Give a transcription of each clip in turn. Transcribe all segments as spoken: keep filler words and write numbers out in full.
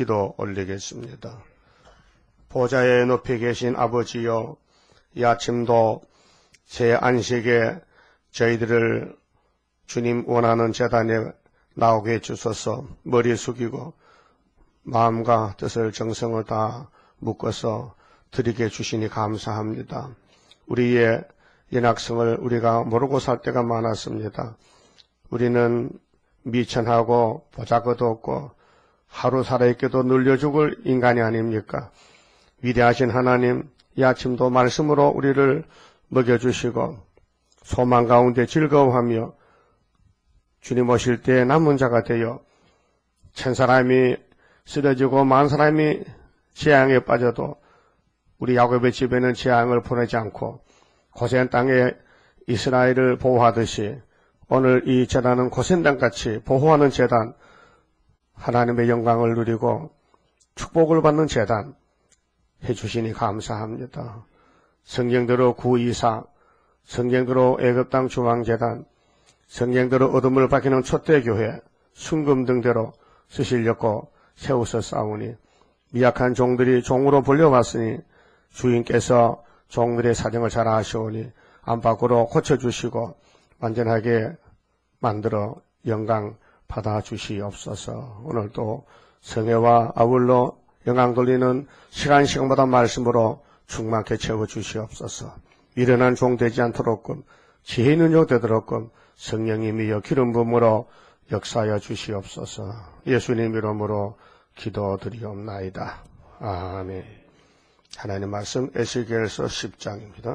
기도 올리겠습니다. 보좌에 높이 계신 아버지여, 이 아침도 새 안식에 저희들을 주님 원하는 제단에 나오게 해주소서. 머리 숙이고 마음과 뜻을 정성을 다 묶어서 드리게 해주시니 감사합니다. 우리의 연약성을 우리가 모르고 살 때가 많았습니다. 우리는 미천하고 보잘것도 없고 하루 살아있게도 눌려 죽을 인간이 아닙니까? 위대하신 하나님, 이 아침도 말씀으로 우리를 먹여주시고 소망 가운데 즐거워하며 주님 오실 때 남은 자가 되어 천 사람이 쓰러지고 만 사람이 재앙에 빠져도 우리 야곱의 집에는 재앙을 보내지 않고 고센 땅에 이스라엘을 보호하듯이 오늘 이 제단은 고센 땅같이 보호하는 제단, 하나님의 영광을 누리고 축복을 받는 제단 해주시니 감사합니다. 성경대로 구이사, 성경대로 애굽 땅 중앙제단, 성경대로 어둠을 밝히는 촛대교회, 순금 등대로 쓰시려고 세우서 싸우니 미약한 종들이 종으로 불려왔으니 주인께서 종들의 사정을 잘 아시오니 안팎으로 고쳐주시고 완전하게 만들어 영광 받아주시옵소서. 오늘도 성회와 아울러 영광 돌리는 시간 시간마다 말씀으로 충만케 채워주시옵소서. 미련한 종 되지 않도록끔 지혜 있는 종 되도록끔 성령님이여 기름 부음으로 역사하여 주시옵소서. 예수님 이름으로 기도드리옵나이다. 아멘. 하나님 말씀 에스겔서 십 장입니다.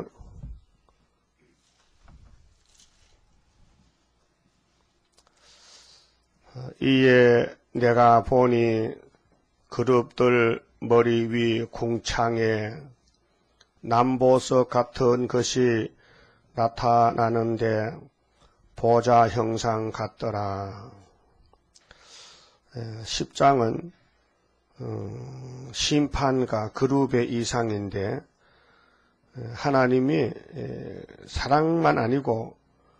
이에 내가 보니 그룹들 머리 위 궁창에 남보석 같은 것이 나타나는데 보좌 형상 같더라. 십 장은 심판과 그룹의 이상인데 하나님이 사랑만 아니고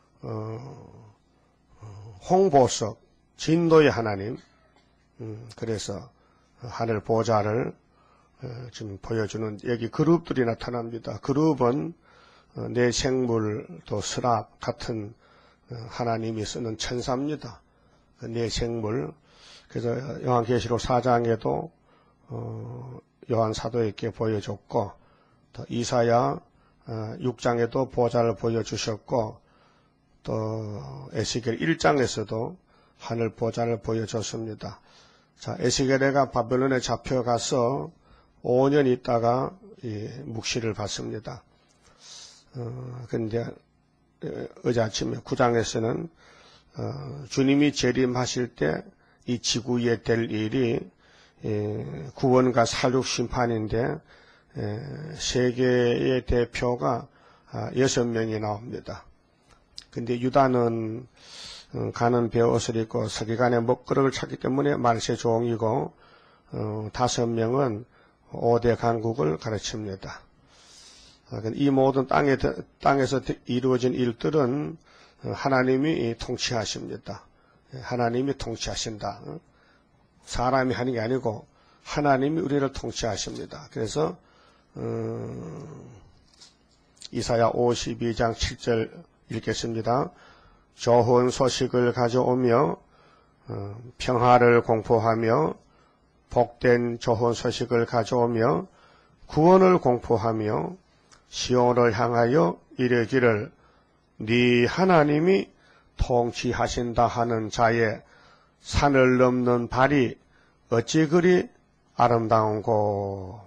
홍보석, 진도의 하나님, 그래서 하늘 보좌를 지금 보여주는 여기 그룹들이 나타납니다. 그룹은 내 생물 또 스랍 같은 하나님이 쓰는 천사입니다. 내 생물. 그래서 요한계시록 사 장에도 요한 사도에게 보여줬고 또 이사야 육 장에도 보좌를 보여주셨고 또 에스겔 일 장에서도 하늘 보좌를 보여줬습니다. 자, 에스겔에가 바벨론에 잡혀가서 오 년 있다가 이 묵시를 받습니다. 어, 근데 어제 아침에 구 장에서는 어, 주님이 재림하실 때 이 지구에 될 일이 에, 구원과 살육 심판인데 에, 세계의 대표가 아, 여섯 명이 나옵니다. 근데 유다는 어, 가는 베옷을 입고 서기관의 먹거리를 찾기 때문에 말세 종이고 어, 다섯 명은 오 대 강국을 가르칩니다. 이 모든 땅에, 땅에서 이루어진 일들은 하나님이 통치하십니다. 하나님이 통치하신다. 사람이 하는 게 아니고 하나님이 우리를 통치하십니다. 그래서 음, 이사야 오십이 장 칠 절 읽겠습니다. 좋은 소식을 가져오며 어, 평화를 공포하며 복된 좋은 소식을 가져오며 구원을 공포하며 시온을 향하여 이르기를 네 하나님이 통치하신다 하는 자의 산을 넘는 발이 어찌 그리 아름다운고.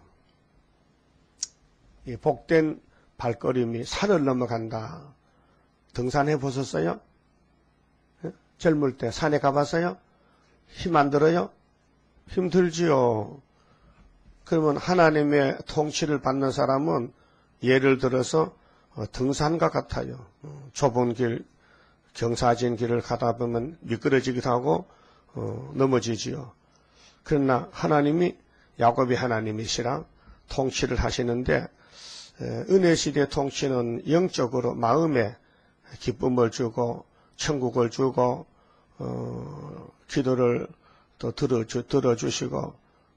이 복된 발걸음이 산을 넘어간다. 등산해 보셨어요? 젊을 때 산에 가봤어요? 힘 안 들어요? 힘들지요. 그러면 하나님의 통치를 받는 사람은 예를 들어서 등산과 같아요. 좁은 길, 경사진 길을 가다 보면 미끄러지기도 하고 어, 넘어지지요. 그러나 하나님이 야곱의 하나님이시라 통치를 하시는데 에, 은혜 시대 통치는 영적으로 마음에 기쁨을 주고 천국을 주고 어, 기도를 또 들어주, 들어주시고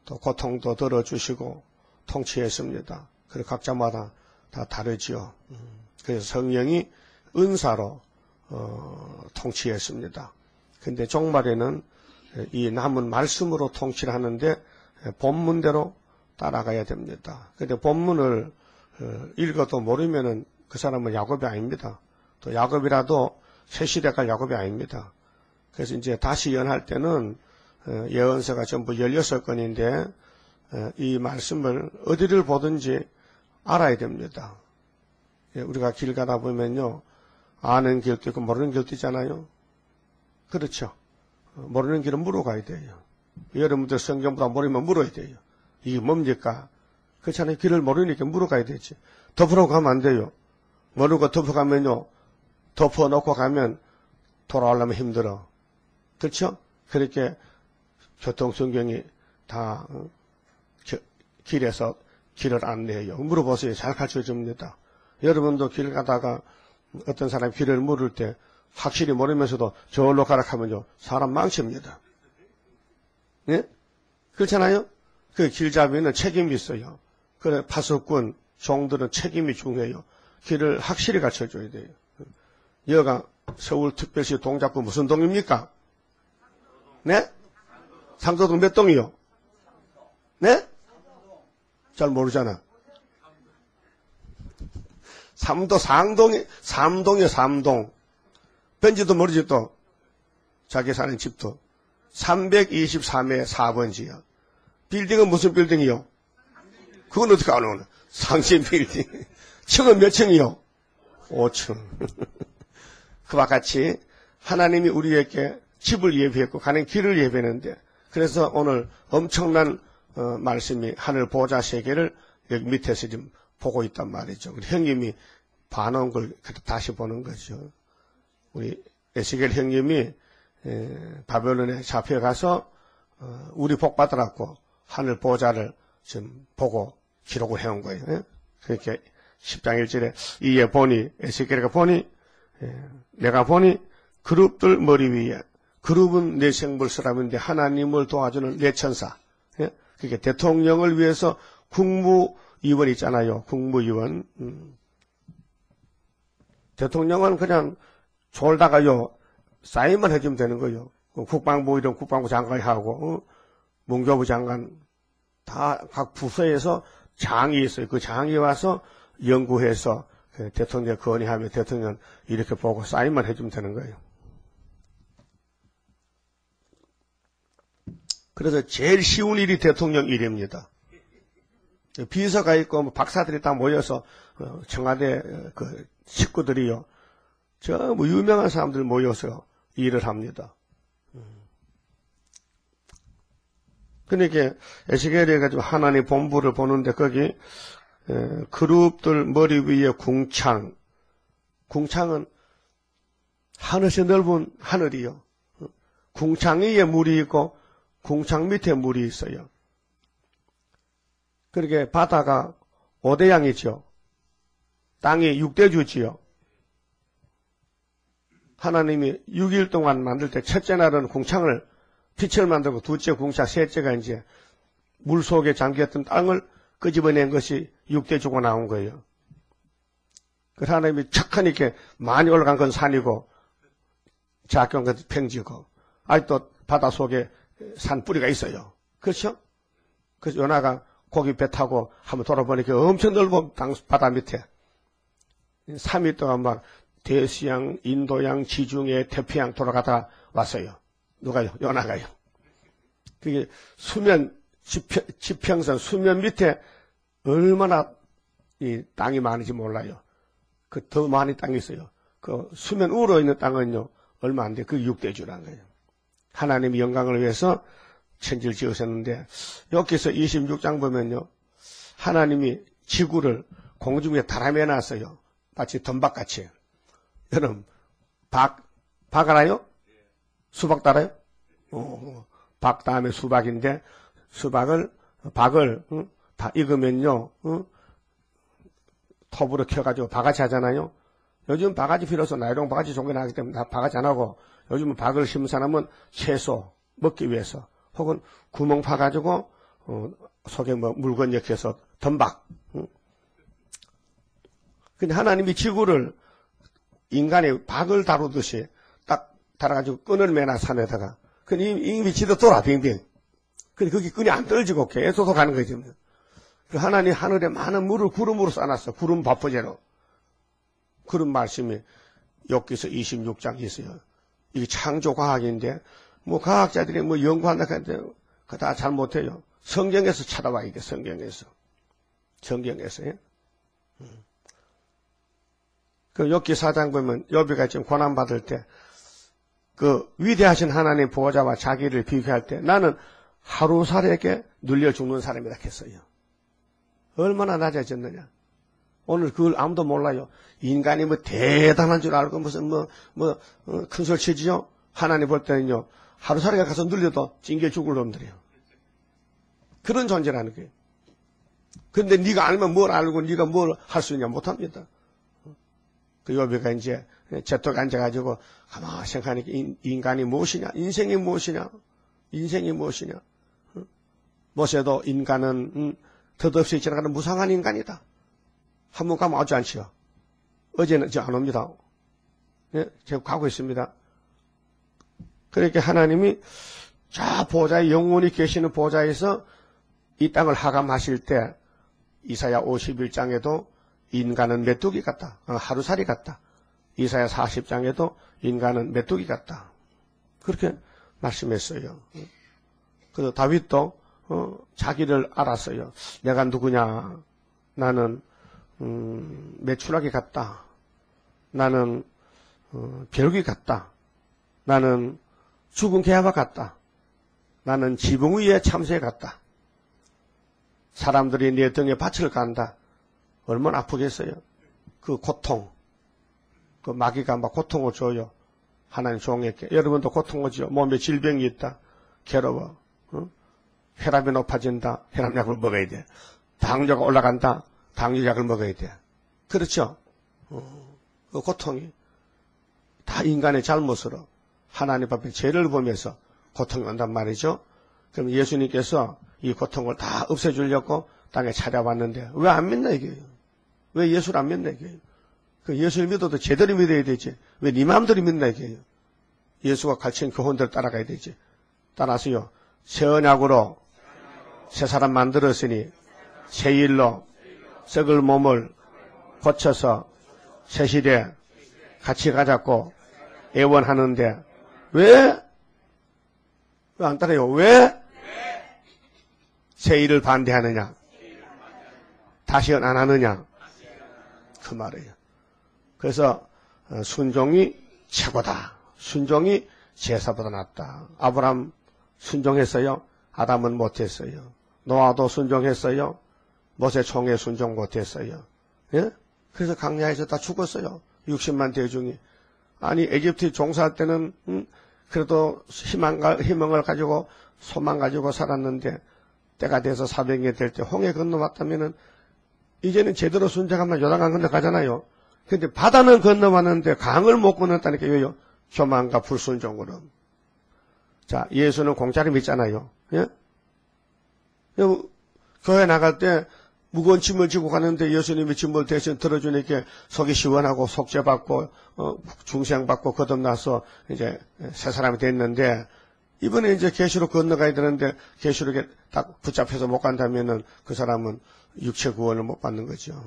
또 고통도 덜어주시고 통치했습니다. 그리고 각자마다 다 다르지요. 그래서 성령이 은사로 어, 통치했습니다. 근데 종말에는 이 남은 말씀으로 통치를 하는데 본문대로 따라가야 됩니다. 근데 본문을 어, 읽어도 모르면은 그 사람은 야곱이 아닙니다. 또 야곱이라도 새 시대가 야곱이 아닙니다. 그래서 이제 다시 연할 때는 어, 예언서가 전부 열여섯 건인데 어, 이 말씀을 어디를 보든지 알아야 됩니다. 예, 우리가 길 가다 보면요, 아는 길도 있고 모르는 길도 있잖아요. 그렇죠. 어, 모르는 길은 물어가야 돼요. 여러분들 성경보다 모르면 물어야 돼요. 이게 뭡니까? 그렇잖아요. 길을 모르니까 물어가야 되지. 덮으러 가면 안 돼요. 모르고 덮어가면요, 덮어놓고 가면 돌아오려면 힘들어. 그렇죠? 그렇게 교통성경이 다 어, 저, 길에서 길을 안내해요. 물어보세요. 잘 가르쳐줍니다. 여러분도 길 가다가 어떤 사람이 길을 물을 때 확실히 모르면서도 저기로 가라 하면요, 사람 망칩니다. 예? 그렇잖아요? 그 길잡이는 책임이 있어요. 그래, 파수꾼, 종들은 책임이 중요해요. 길을 확실히 가르쳐줘야 돼요. 여가 서울특별시 동작구 무슨 동입니까? 네? 상도동 몇 동이요? 네? 잘 모르잖아. 삼도 상동이, 삼동이요, 삼동. 왠지도 모르지 또. 자기 사는 집도. 삼백이십삼 회 사 번지요. 빌딩은 무슨 빌딩이요? 그건 어떻게 아노? 상신 빌딩. 층은 몇 층이요? 오 층. 그와 같이 하나님이 우리에게 집을 예비했고 가는 길을 예비했는데, 그래서 오늘 엄청난 어, 말씀이 하늘 보좌 세계를 여기 밑에서 지금 보고 있단 말이죠. 우리 형님이 봐놓은 걸 다시 보는 거죠. 우리 에스겔 형님이 에, 바벨론에 잡혀가서 어, 우리 복 받으라고 하늘 보좌를 지금 보고 기록을 해온 거예요. 예? 그렇게 십 장 일 절에 이에 보니, 에스겔이가 보니, 에, 내가 보니 그룹들 머리 위에, 그룹은 내 생물 사람인데 하나님을 도와주는 내 천사. 예? 그게 대통령을 위해서 국무위원 있잖아요. 국무위원. 음. 대통령은 그냥 졸다가요, 사인만 해주면 되는 거예요. 국방부 이런 국방부 장관이 하고, 어? 문교부 장관, 다 각 부서에서 장이 있어요. 그 장이 와서 연구해서 그 대통령 건의하면 대통령 이렇게 보고 사인만 해주면 되는 거예요. 그래서 제일 쉬운 일이 대통령 일입니다. 비서가 있고 박사들이 다 모여서 청와대 그 식구들이요, 저 뭐 유명한 사람들 모여서 일을 합니다. 그러니까 에스겔이 가지고 하나님 본부를 보는데 거기 그룹들 머리 위에 궁창, 궁창은 하늘이 넓은 하늘이요. 궁창 위에 물이 있고 궁창 밑에 물이 있어요. 그렇게 바다가 오대양이죠. 땅이 육대주지요. 하나님이 육 일 동안 만들 때 첫째 날은 궁창을 빛을 만들고 둘째 궁창, 셋째가 이제 물 속에 잠겼던 땅을 끄집어낸 것이 육대주가 나온 거예요. 그 하나님이 착하니 이렇게 많이 올라간 건 산이고 작은 건 평지고 아직도 바다 속에 산 뿌리가 있어요. 그렇죠? 그래서 요나가 고기 배 타고 한번 돌아보니까 엄청 넓은 땅, 바다 밑에 삼 일 동안 막 대서양, 인도양, 지중해, 태평양 돌아가다 왔어요. 누가요? 요나가요. 그게 수면, 지평, 지평선 수면 밑에 얼마나 이 땅이 많은지 몰라요. 그 더 많은 땅이 있어요. 그 수면 우러 있는 땅은요, 얼마 안 돼. 그 육대주라는 거예요. 하나님의 영광을 위해서 천지를 지으셨는데, 여기서 이십육 장 보면요, 하나님이 지구를 공중 위에 다람해 놨어요. 마치 덤박같이. 여러분, 박, 박 알아요? 수박 달아요? 어, 박 다음에 수박인데, 수박을, 박을, 응? 다 익으면요, 응? 톱으로 켜가지고 바가지 하잖아요? 요즘 바가지 필요 없어. 나이롱 바가지 종교 나기 때문에 다 바가지 안 하고, 요즘은 박을 심은 사람은 채소, 먹기 위해서, 혹은 구멍 파가지고, 어, 속에 뭐 물건 엮여서 덤박. 응? 근데 하나님이 지구를 인간의 박을 다루듯이 딱 달아가지고 끈을 매나 산에다가. 근데 이미 지도 돌아, 빙빙. 근데 거기 끈이 안 떨어지고 계속 가는 거지. 그 하나님 하늘에 많은 물을 구름으로 쌓아놨어. 구름 바포제로. 그런 말씀이 욥기서 이십육 장에 있어요. 이게 창조 과학인데, 뭐 과학자들이 뭐 연구한다 하는데, 그거 다 잘못해요. 성경에서 찾아와, 이게 성경에서. 성경에서. 예? 음. 그 욥기 사 장 보면 욥이가 지금 고난받을 때, 그 위대하신 하나님 보호자와 자기를 비교할 때 나는 하루살에게 눌려 죽는 사람이라 했어요. 얼마나 낮아졌느냐. 오늘 그걸 아무도 몰라요. 인간이 뭐 대단한 줄 알고 무슨 뭐, 뭐, 어, 큰 소리 치지요? 하나님 볼 때는요, 하루살에 가서 눌려도 찡겨 죽을 놈들이에요. 그런 존재라는 거예요. 근데 네가 알면 뭘 알고 네가 뭘 할 수 있냐? 못합니다. 그 욥이가 이제 제떡 앉아가지고 가만히 생각하니까 인간이 무엇이냐? 인생이 무엇이냐? 인생이 무엇이냐? 모세도 인간은 음, 덧없이 지나가는 무상한 인간이다. 한 번 가면 오지 않지요. 어제는 저 안 옵니다. 예, 제가 가고 있습니다. 그렇게 하나님이 저 보좌에 영원히 계시는 보좌에서 이 땅을 하감하실 때 이사야 오십일 장에도 인간은 메뚜기 같다. 하루살이 같다. 이사야 사십 장에도 인간은 메뚜기 같다. 그렇게 말씀했어요. 그래서 다윗도 어, 자기를 알았어요. 내가 누구냐. 나는 음, 메추라기 같다. 나는 어, 벼룩이 같다. 나는 죽은 개와 같다. 나는 지붕 위에 참새 같다. 사람들이 내 등에 밭을 간다. 얼마나 아프겠어요. 그 고통. 그 마귀가 막 고통을 줘요. 하나님 종에게. 여러분도 고통을 줘요. 몸에 질병이 있다. 괴로워. 어? 혈압이 높아진다. 혈압약을 먹어야 돼. 당뇨가 올라간다. 당뇨약을 먹어야 돼. 그렇죠? 어, 그 고통이 다 인간의 잘못으로 하나님 앞에 죄를 보면서 고통이 온단 말이죠. 그럼 예수님께서 이 고통을 다 없애주려고 땅에 찾아왔는데 왜 안 믿나 이게요? 왜 예수를 안 믿나 이게요? 그 예수를 믿어도 제대로 믿어야 되지. 왜 네 마음대로 믿나 이게요? 예수가 가르친 교훈대로 따라가야 되지. 따라서요. 새 언약으로 새 사람 만들었으니 새 일로 썩을 몸을 고쳐서 새 시대 같이 가자고 애원하는데 왜? 왜 안 따라요? 왜? 새 일을 반대하느냐? 다시는 안 하느냐? 그 말이에요. 그래서 순종이 최고다. 순종이 제사보다 낫다. 아브라함 순종했어요. 아담은 못했어요. 노아도 순종했어요. 모세 총회 순종 못했어요. 예? 그래서 강야에서 다 죽었어요. 육십만 대중이. 아니 에집트 종사할 때는 음, 그래도 희망, 희망을 가지고 소망 가지고 살았는데 때가 돼서 사백년 될 때 홍해 건너왔다면은 이제는 제대로 순종하면 요단강 건너가잖아요. 근데 바다는 건너왔는데 강을 못 건넜다니까 왜요? 교만과 불순종으로. 자, 예수는 공짜로 믿잖아요. 예? 교회 나갈 때 무거운 짐을 지고 가는데 예수님이 짐을 대신 들어주니까 속이 시원하고 속죄받고 어, 중생받고 거듭나서 이제 새 사람이 됐는데 이번에 이제 계시로 건너가야 되는데 계시록에 딱 붙잡혀서 못 간다면은 그 사람은 육체 구원을 못 받는 거죠.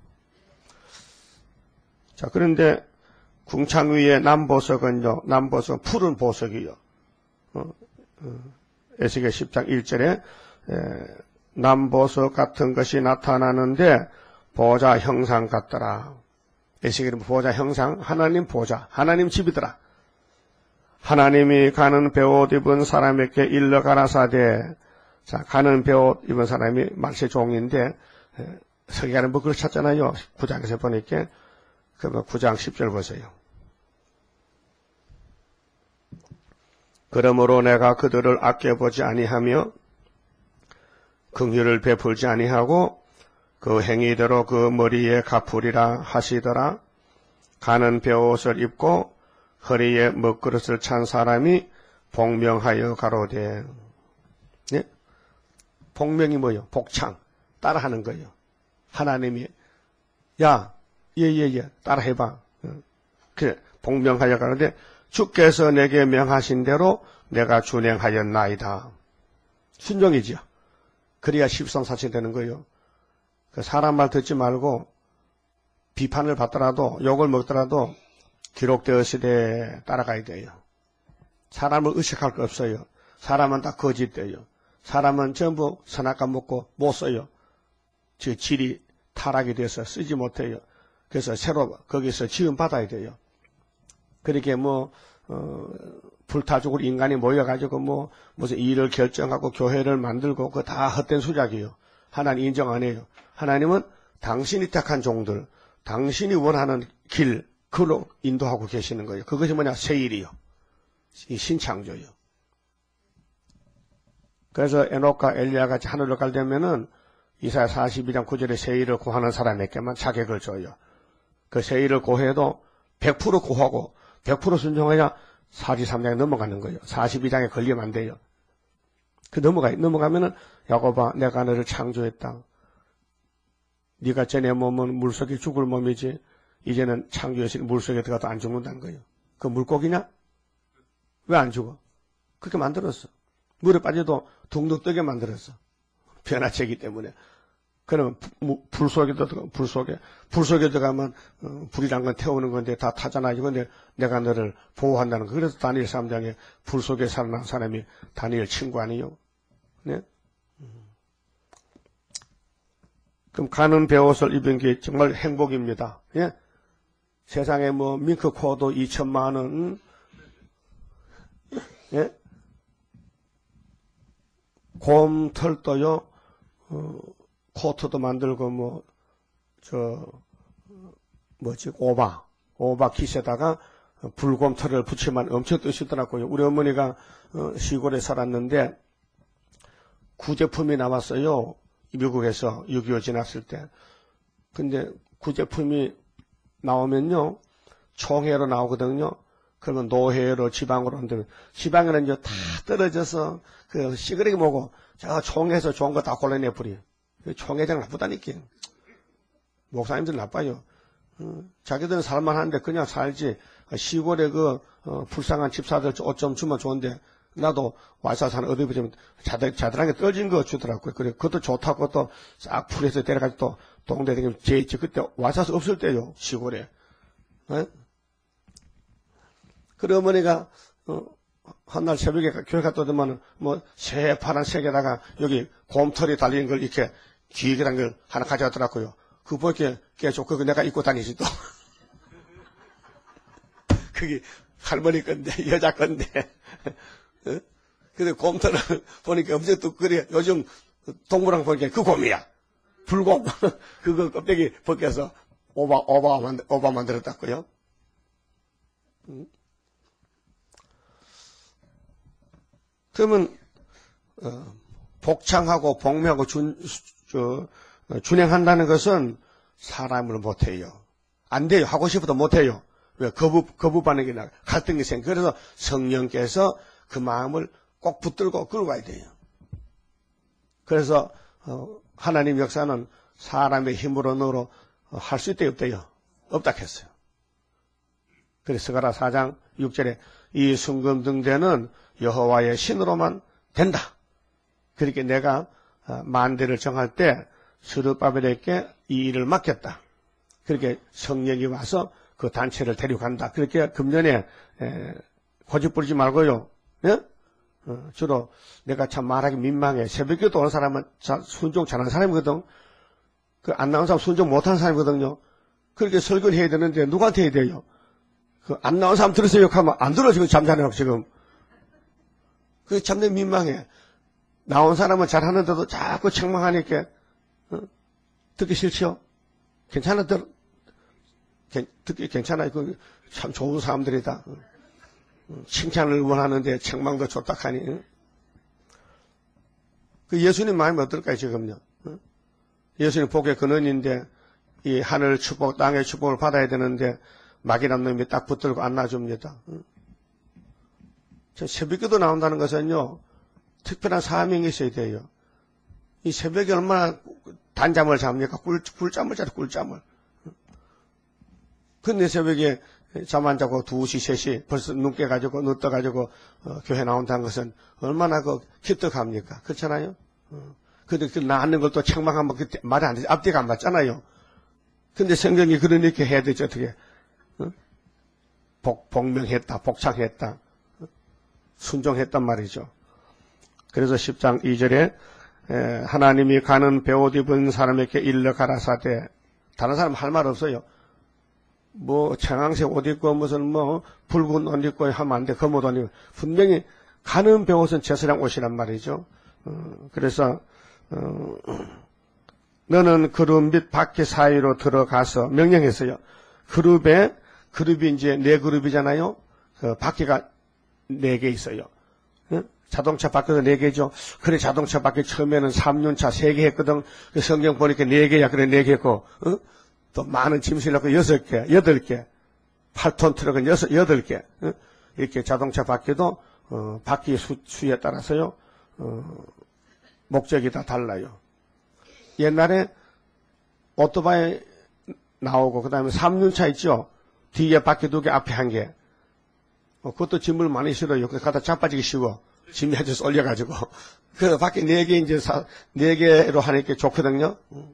자, 그런데 궁창 위에 남보석은요, 남보석 푸른 보석이요. 어, 어, 에스겔 십 장 일 절에 에, 남보석 같은 것이 나타나는데 보좌 형상 같더라. 에스겔은 보좌 형상, 하나님 보좌, 하나님 집이더라. 하나님이 가는 베옷 입은 사람에게 일러 가라사대. 자, 가는 베옷 입은 사람이 말세 종인데 서기관은 뭐 그걸 찾잖아요. 구 장에서 보니까 그러면 구 장 십 절 보세요. 그러므로 내가 그들을 아껴보지 아니하며 긍휼을 베풀지 아니하고 그 행위대로 그 머리에 갚으리라 하시더라. 가는 베옷을 입고 허리에 먹그릇을 찬 사람이 복명하여 가로되. 예? 복명이 뭐예요? 복창. 따라하는 거예요. 하나님이, 야, 예, 예, 예, 따라해봐. 그래, 복명하여 가는데, 주께서 내게 명하신 대로 내가 준행하였나이다. 순종이지요. 그래야 십성사체 되는 거예요. 그 사람 말 듣지 말고, 비판을 받더라도, 욕을 먹더라도, 기록되었으되 따라가야 돼요. 사람을 의식할 거 없어요. 사람은 다 거짓돼요. 사람은 전부 선악과 먹고 못 써요. 저 질이 타락이 돼서 쓰지 못해요. 그래서 새로 거기서 지음받아야 돼요. 그렇게 뭐 어, 불타죽을 인간이 모여가지고 뭐 무슨 일을 결정하고 교회를 만들고 그거 다 헛된 수작이에요. 하나님 인정 안 해요. 하나님은 당신이 택한 종들, 당신이 원하는 길, 그로 인도하고 계시는 거예요. 그것이 뭐냐? 세일이요. 이 신창조요. 그래서 에녹과 엘리야 같이 하늘로 갈 때면은 이사야 사십이 장 구 절에 세일을 고하는 사람에게만 자격을 줘요. 그 세일을 고해도 백 퍼센트 고하고 백 퍼센트 순종해야 사십삼 장에 넘어가는 거예요. 사십이 장에 걸리면 안 돼요. 그 넘어가, 넘어가면은 야곱아, 내가 너를 창조했다. 네가 전에 몸은 물속에 죽을 몸이지 이제는 창조해서 물속에 들어가도 안 죽는다는 거예요. 그 물고기냐? 왜 안 죽어? 그렇게 만들었어. 물에 빠져도 둥둥 뜨게 만들었어. 변화체이기 때문에. 그러면 불 속에 들어가, 불 속에, 불 속에 들어가면 어, 불이란 건 태우는 건데 다 타잖아. 이건데 내가 너를 보호한다는 거. 그래서 다니엘 삼 장에 불 속에 살아난 사람이 다니엘 친구 아니에요? 네? 그럼 가는 배옷을 입은 게 정말 행복입니다. 예? 세상에 뭐 밍크 코도 이천만 원, 예? 곰털도요, 어, 코트도 만들고, 뭐, 저, 뭐지, 오바, 오바 깃에다가 불곰털을 붙이면 엄청 뜨시더라고요. 우리 어머니가 어, 시골에 살았는데, 구제품이 나왔어요. 미국에서 육이오 지났을 때. 근데 구제품이 나오면요, 총회로 나오거든요. 그러면 노회로 지방으로 한다면, 지방에는 이제 다 떨어져서, 그, 시그레기 뭐고, 저 총회에서 좋은 거 다 골라내버려. 총회장 나쁘다니까. 목사님들 나빠요. 어, 자기들은 살만 하는데 그냥 살지. 시골에 그, 어, 불쌍한 집사들 옷 좀 주면 좋은데, 나도 와서 사는 어디 보면 자들, 자들한테 떨어진 거 주더라고요. 그래, 그것도 좋다고 또 싹 풀에서 데려가지고 또 동네 다니면 제이지 그때 와서 없을 때요, 시골에. 어? 그래, 어머니가, 어, 한날 새벽에 교회 갔다 오더만, 뭐, 새파란 색에다가 여기 곰털이 달린 걸 이렇게 귀하게란 걸 하나 가져왔더라고요. 그거 보니까 계속 그거 내가 입고 다니지 또. 그게 할머니 건데, 여자 건데. 어? 근데 곰털을 보니까 엄청 또 그래. 요즘 동물원 보니까 그 곰이야. 불곰. 그거 껍데기 벗겨서 오바, 오바, 만들, 오바 만들었다고요. 응? 그러면 어, 복창하고 복명하고 준, 저, 어, 준행한다는 것은 사람을 못해요. 안 돼요. 하고 싶어도 못해요. 왜? 거부, 거부 반응이 나, 갈등이 생. 그래서 성령께서 그 마음을 꼭 붙들고 끌고 가야 돼요. 그래서 어, 하나님 역사는 사람의 힘으로는 어, 할 수 있대요, 없대요? 없다 했어요. 그래서 스가랴 사 장 육 절에 이 순금등대는 여호와의 신으로만 된다. 그렇게 내가 만대를 정할 때 스룹바벨에게 이 일을 맡겼다. 그렇게 성령이 와서 그 단체를 데려간다. 그렇게 금년에 고집 부리지 말고요. 예? 어, 주로 내가 참 말하기 민망해. 새벽기도 오는 사람은 순종 잘하는 사람이거든. 그 안 나온 사람 순종 못하는 사람이거든요. 그렇게 설교를 해야 되는데 누구한테 해야 돼요? 그 안 나온 사람 들으세요 하면 안 들어 지금 잠자네요 지금. 그게 참 민망해. 나온 사람은 잘하는데도 자꾸 책망하니까 어? 듣기 싫죠? 괜찮아, 들, 듣기 괜찮아. 그 참 좋은 사람들이다. 어? 칭찬을 원하는데 책망도 줬다하니. 어? 그 예수님 마음이 어떨까요 지금요? 어? 예수님 복의 근원인데 이 하늘 축복, 땅의 축복을 받아야 되는데 막이란 놈이 딱 붙들고 안 놔줍니다. 어? 새벽기도 나온다는 것은요, 특별한 사명이 있어야 돼요. 이 새벽에 얼마나 단잠을 잡니까? 꿀, 꿀잠을 자요, 꿀잠을. 근데 새벽에 잠 안 자고 두 시, 세 시 벌써 눈 깨가지고, 눈 떠가지고, 어, 교회 나온다는 것은 얼마나 그 기특합니까? 그렇잖아요? 어. 근데 그 낳는 걸 또 책망하면 그때 말이 안 되지. 앞뒤가 안 맞잖아요. 근데 성경이 그러니까 해야 되죠, 어떻게. 어? 복, 복명했다, 복창했다. 어? 순종했단 말이죠. 그래서 십 장 이 절에 에, 하나님이 가는 베옷 입은 사람에게 일러 가라사대. 다른 사람 할 말 없어요. 뭐 청황색 옷 입고 무슨 뭐 붉은 옷 입고 하면 안 돼. 검은 옷 입고. 분명히 가는 베옷은 제사장 옷이란 말이죠. 어, 그래서 어, 너는 그룹 및 바퀴 사이로 들어가서 명령했어요. 그룹에 그룹이 이제 네 그룹이잖아요. 그 바퀴가 네 개 있어요. 응? 자동차 바퀴도 네 개죠. 그래 자동차 바퀴 처음에는 삼 륜차 세 개 했거든. 그 성경 보니까 네 개야. 그래 네 개 했고 응? 또 많은 짐 실려고 여섯 개, 여덟 개, 팔 톤 트럭은 여섯, 여덟 개 응? 이렇게 자동차 바퀴도 어, 바퀴 수, 수에 따라서요. 어, 목적이 다 달라요. 옛날에 오토바이 나오고 그 다음에 삼 륜차 있죠. 뒤에 바퀴 두 개, 앞에 한 개. 어, 그것도 짐을 많이 실어요. 그 갖다 자빠지기 쉬워. 짐이 아주 올려가지고. 그 바퀴 네 개 이제 사, 네 개로 하니까 좋거든요.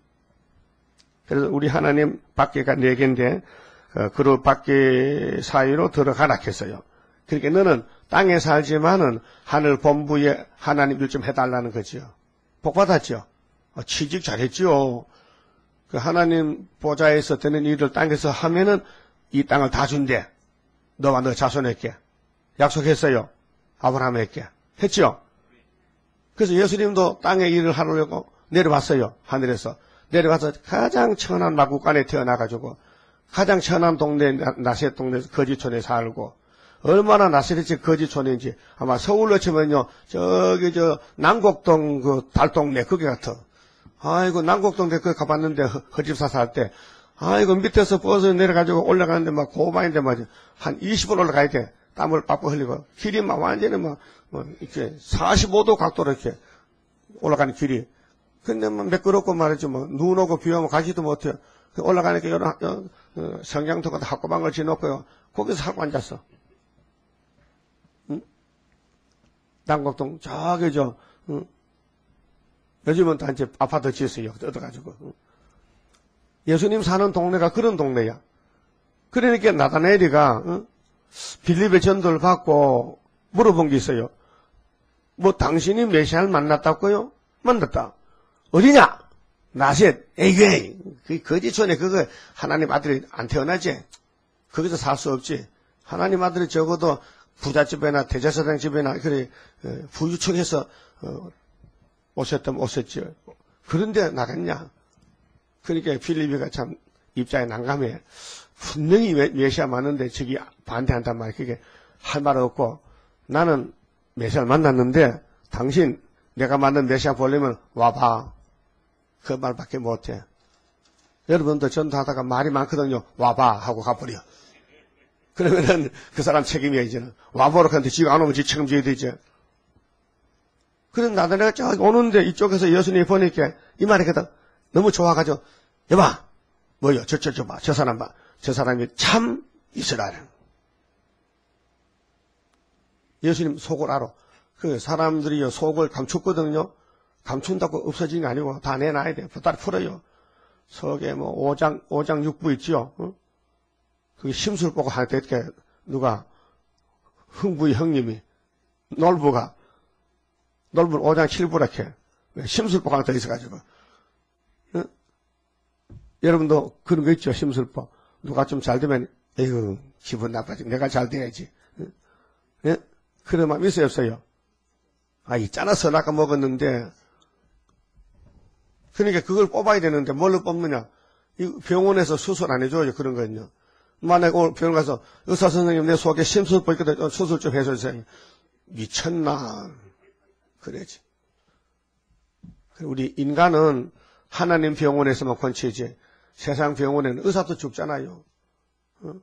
그래서 우리 하나님 바퀴가 네 개인데 어, 그 바퀴 사이로 들어가라 했어요. 그러니까 너는 땅에 살지만은 하늘 본부에 하나님 일 좀 해달라는 거죠. 복 받았죠. 어, 취직 잘했죠. 그 하나님 보좌에서 되는 일을 땅에서 하면은 이 땅을 다 준대. 너와 너 자손에게 약속했어요. 아브라함에게 했죠. 그래서 예수님도 땅에 일을 하려고 내려왔어요. 하늘에서 내려가서 가장 천한 마국간에 태어나가지고 가장 천한 동네 나셋 동네에서 거지촌에 살고 얼마나 나세렛이 거지촌인지 아마 서울로 치면요 저기 저 남곡동 그 달동네 그게 같아. 아이고 남곡동네 그 가봤는데 허집사 살 때 아이고 밑에서 버스 내려가지고 올라가는데 막 고바인데 막 한 이십 분 올라가야 돼. 땀을 빡빡 흘리고 길이 막 완전히 막 뭐 이렇게 사십오 도 각도로 이렇게 올라가는 길이. 근데 뭐 매끄럽고 말이죠. 뭐 눈 오고 비 오면 가지도 못해요. 올라가니까 여러 어, 성냥터가 학고방을 지놓고요. 거기서 하고 앉았어. 응? 남곡동 저기 저 응? 요즘은 다 이제 아파트 지었어요. 얻어가지고. 응? 예수님 사는 동네가 그런 동네야. 그러니까 나다나엘이가 응? 빌립의 전도를 받고 물어본 게 있어요. 뭐 당신이 메시아를 만났다고요? 만났다. 어디냐? 나셋, 에이게이. 그 거지촌에 그거 하나님 아들이 안 태어나지? 거기서 살 수 없지. 하나님 아들이 적어도 부잣집이나 대제사장 집이나 그래 부유층에서 어, 오셨다면 오셨지. 그런데 나갔냐? 그러니까 필리비가 참 입장이 난감해. 분명히 메시아 맞는데 저기 반대한단 말이야. 그게 할 말 없고 나는 메시아를 만났는데 당신 내가 만난 메시아 보려면 와봐. 그 말밖에 못해. 여러분도 전도하다가 말이 많거든요. 와봐 하고 가버려. 그러면은 그 사람 책임이야 이제는. 와보러 갔는데 지가 안 오면 지 책임져야 되지. 그래서 나도 내가 저 오는데 이쪽에서 예수님이 보니까 이 말이거든. 너무 좋아가지고 여봐 뭐요 저 저 저 봐 저 사람 봐 저 사람이 참 이스라엘. 예수님 속을 알아. 그 사람들이 속을 감췄거든요. 감춘다고 없어지는 게 아니고 다 내놔야 돼. 보따리 풀어요. 석에 뭐 오장 오장 육부 있지요. 어? 그게 심술 보고 할 때 이렇게 누가 흥부의 형님이 놀부가 놀부 오장 칠부라게 심술 보고 하나 더 있어가지고. 어? 여러분도 그런 거 있죠. 심술보. 누가 좀 잘 되면 에휴 기분 나빠지. 내가 잘 돼야지. 어? 예? 그런 마음이 있어요 없어요? 아 있잖아 선악과 먹었는데 그러니까 그걸 뽑아야 되는데 뭘로 뽑느냐. 이 병원에서 수술 안 해줘요. 그런 거는요. 만약에 오늘 병원 가서 의사 선생님 내 속에 심술보 있거든 수술 좀 해줘주세요. 미쳤나. 그래지. 우리 인간은 하나님 병원에서만 권치지 세상 병원에는 의사도 죽잖아요. 어?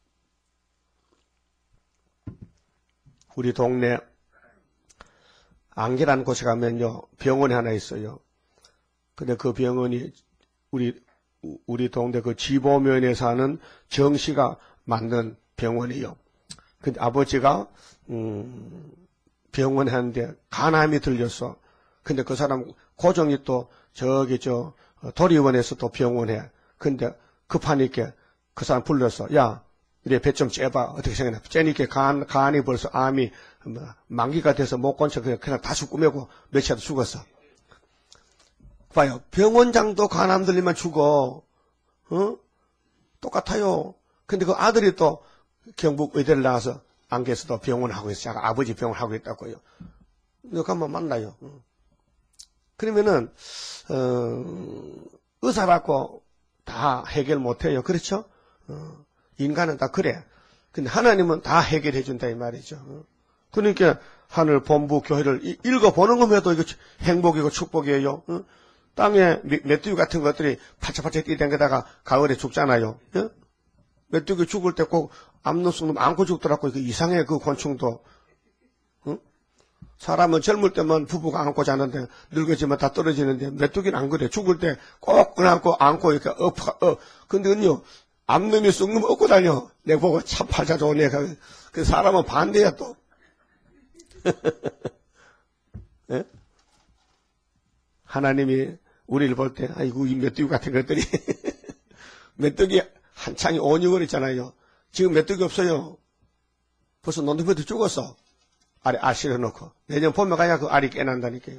우리 동네 안개라는 곳에 가면요, 병원이 하나 있어요. 근데 그 병원이 우리, 우리 동네 그 지보면에 사는 정씨가 만든 병원이요. 근데 아버지가, 음, 병원에 하는데 간암이 들렸어. 근데 그 사람 고정이 또 저기 저 도리원에서 또 병원에. 근데 급하니까 그 사람 불러서 야, 내 배 좀 째봐. 어떻게 생각나? 째니까 간, 간이 벌써 암이 뭐 만기가 돼서 못 건쳐 그냥, 그냥 다 죽고 며칠 죽었어. 봐요. 병원장도 간암 들리면 죽어. 어? 똑같아요. 근데 그 아들이 또 경북 의대를 나와서 안개에서도 병원을 하고 있어요. 아버지 병원을 하고 있다고요. 너가 한번 만나요. 그러면은, 어, 의사라고 다 해결 못해요. 그렇죠? 어, 인간은 다 그래. 근데 하나님은 다 해결해 준다 이 말이죠. 어. 그러니까 하늘 본부 교회를 읽어보는 것만도 이거 행복이고 축복이에요. 어? 땅에 메뚜기 같은 것들이 파짝파짝 뛰댕겨다가 가을에 죽잖아요. 어? 메뚜기 죽을 때 꼭 암노숙놈 안고 죽더라고. 그 이상해 그 곤충도. 어? 사람은 젊을 때만 부부가 안고 자는데 늙어지면 다 떨어지는데 메뚜기는 안 그래. 죽을 때 꼭 안고 안고 이렇게 엎어. 어. 근데는요 암놈이 쑥놈 업고 다녀. 내가 보고 참 팔자 좋네. 그 사람은 반대야 또. 예? 하나님이 우리를 볼 때 아이고 이 메뚜기 같은 것들이 메뚜기 한창이 오, 육월 있잖아요. 지금 메뚜기 없어요. 벌써 논두매도 죽었어. 알에 알 실어놓고 내년 봄에 가야 그 알이 깨난다니까요.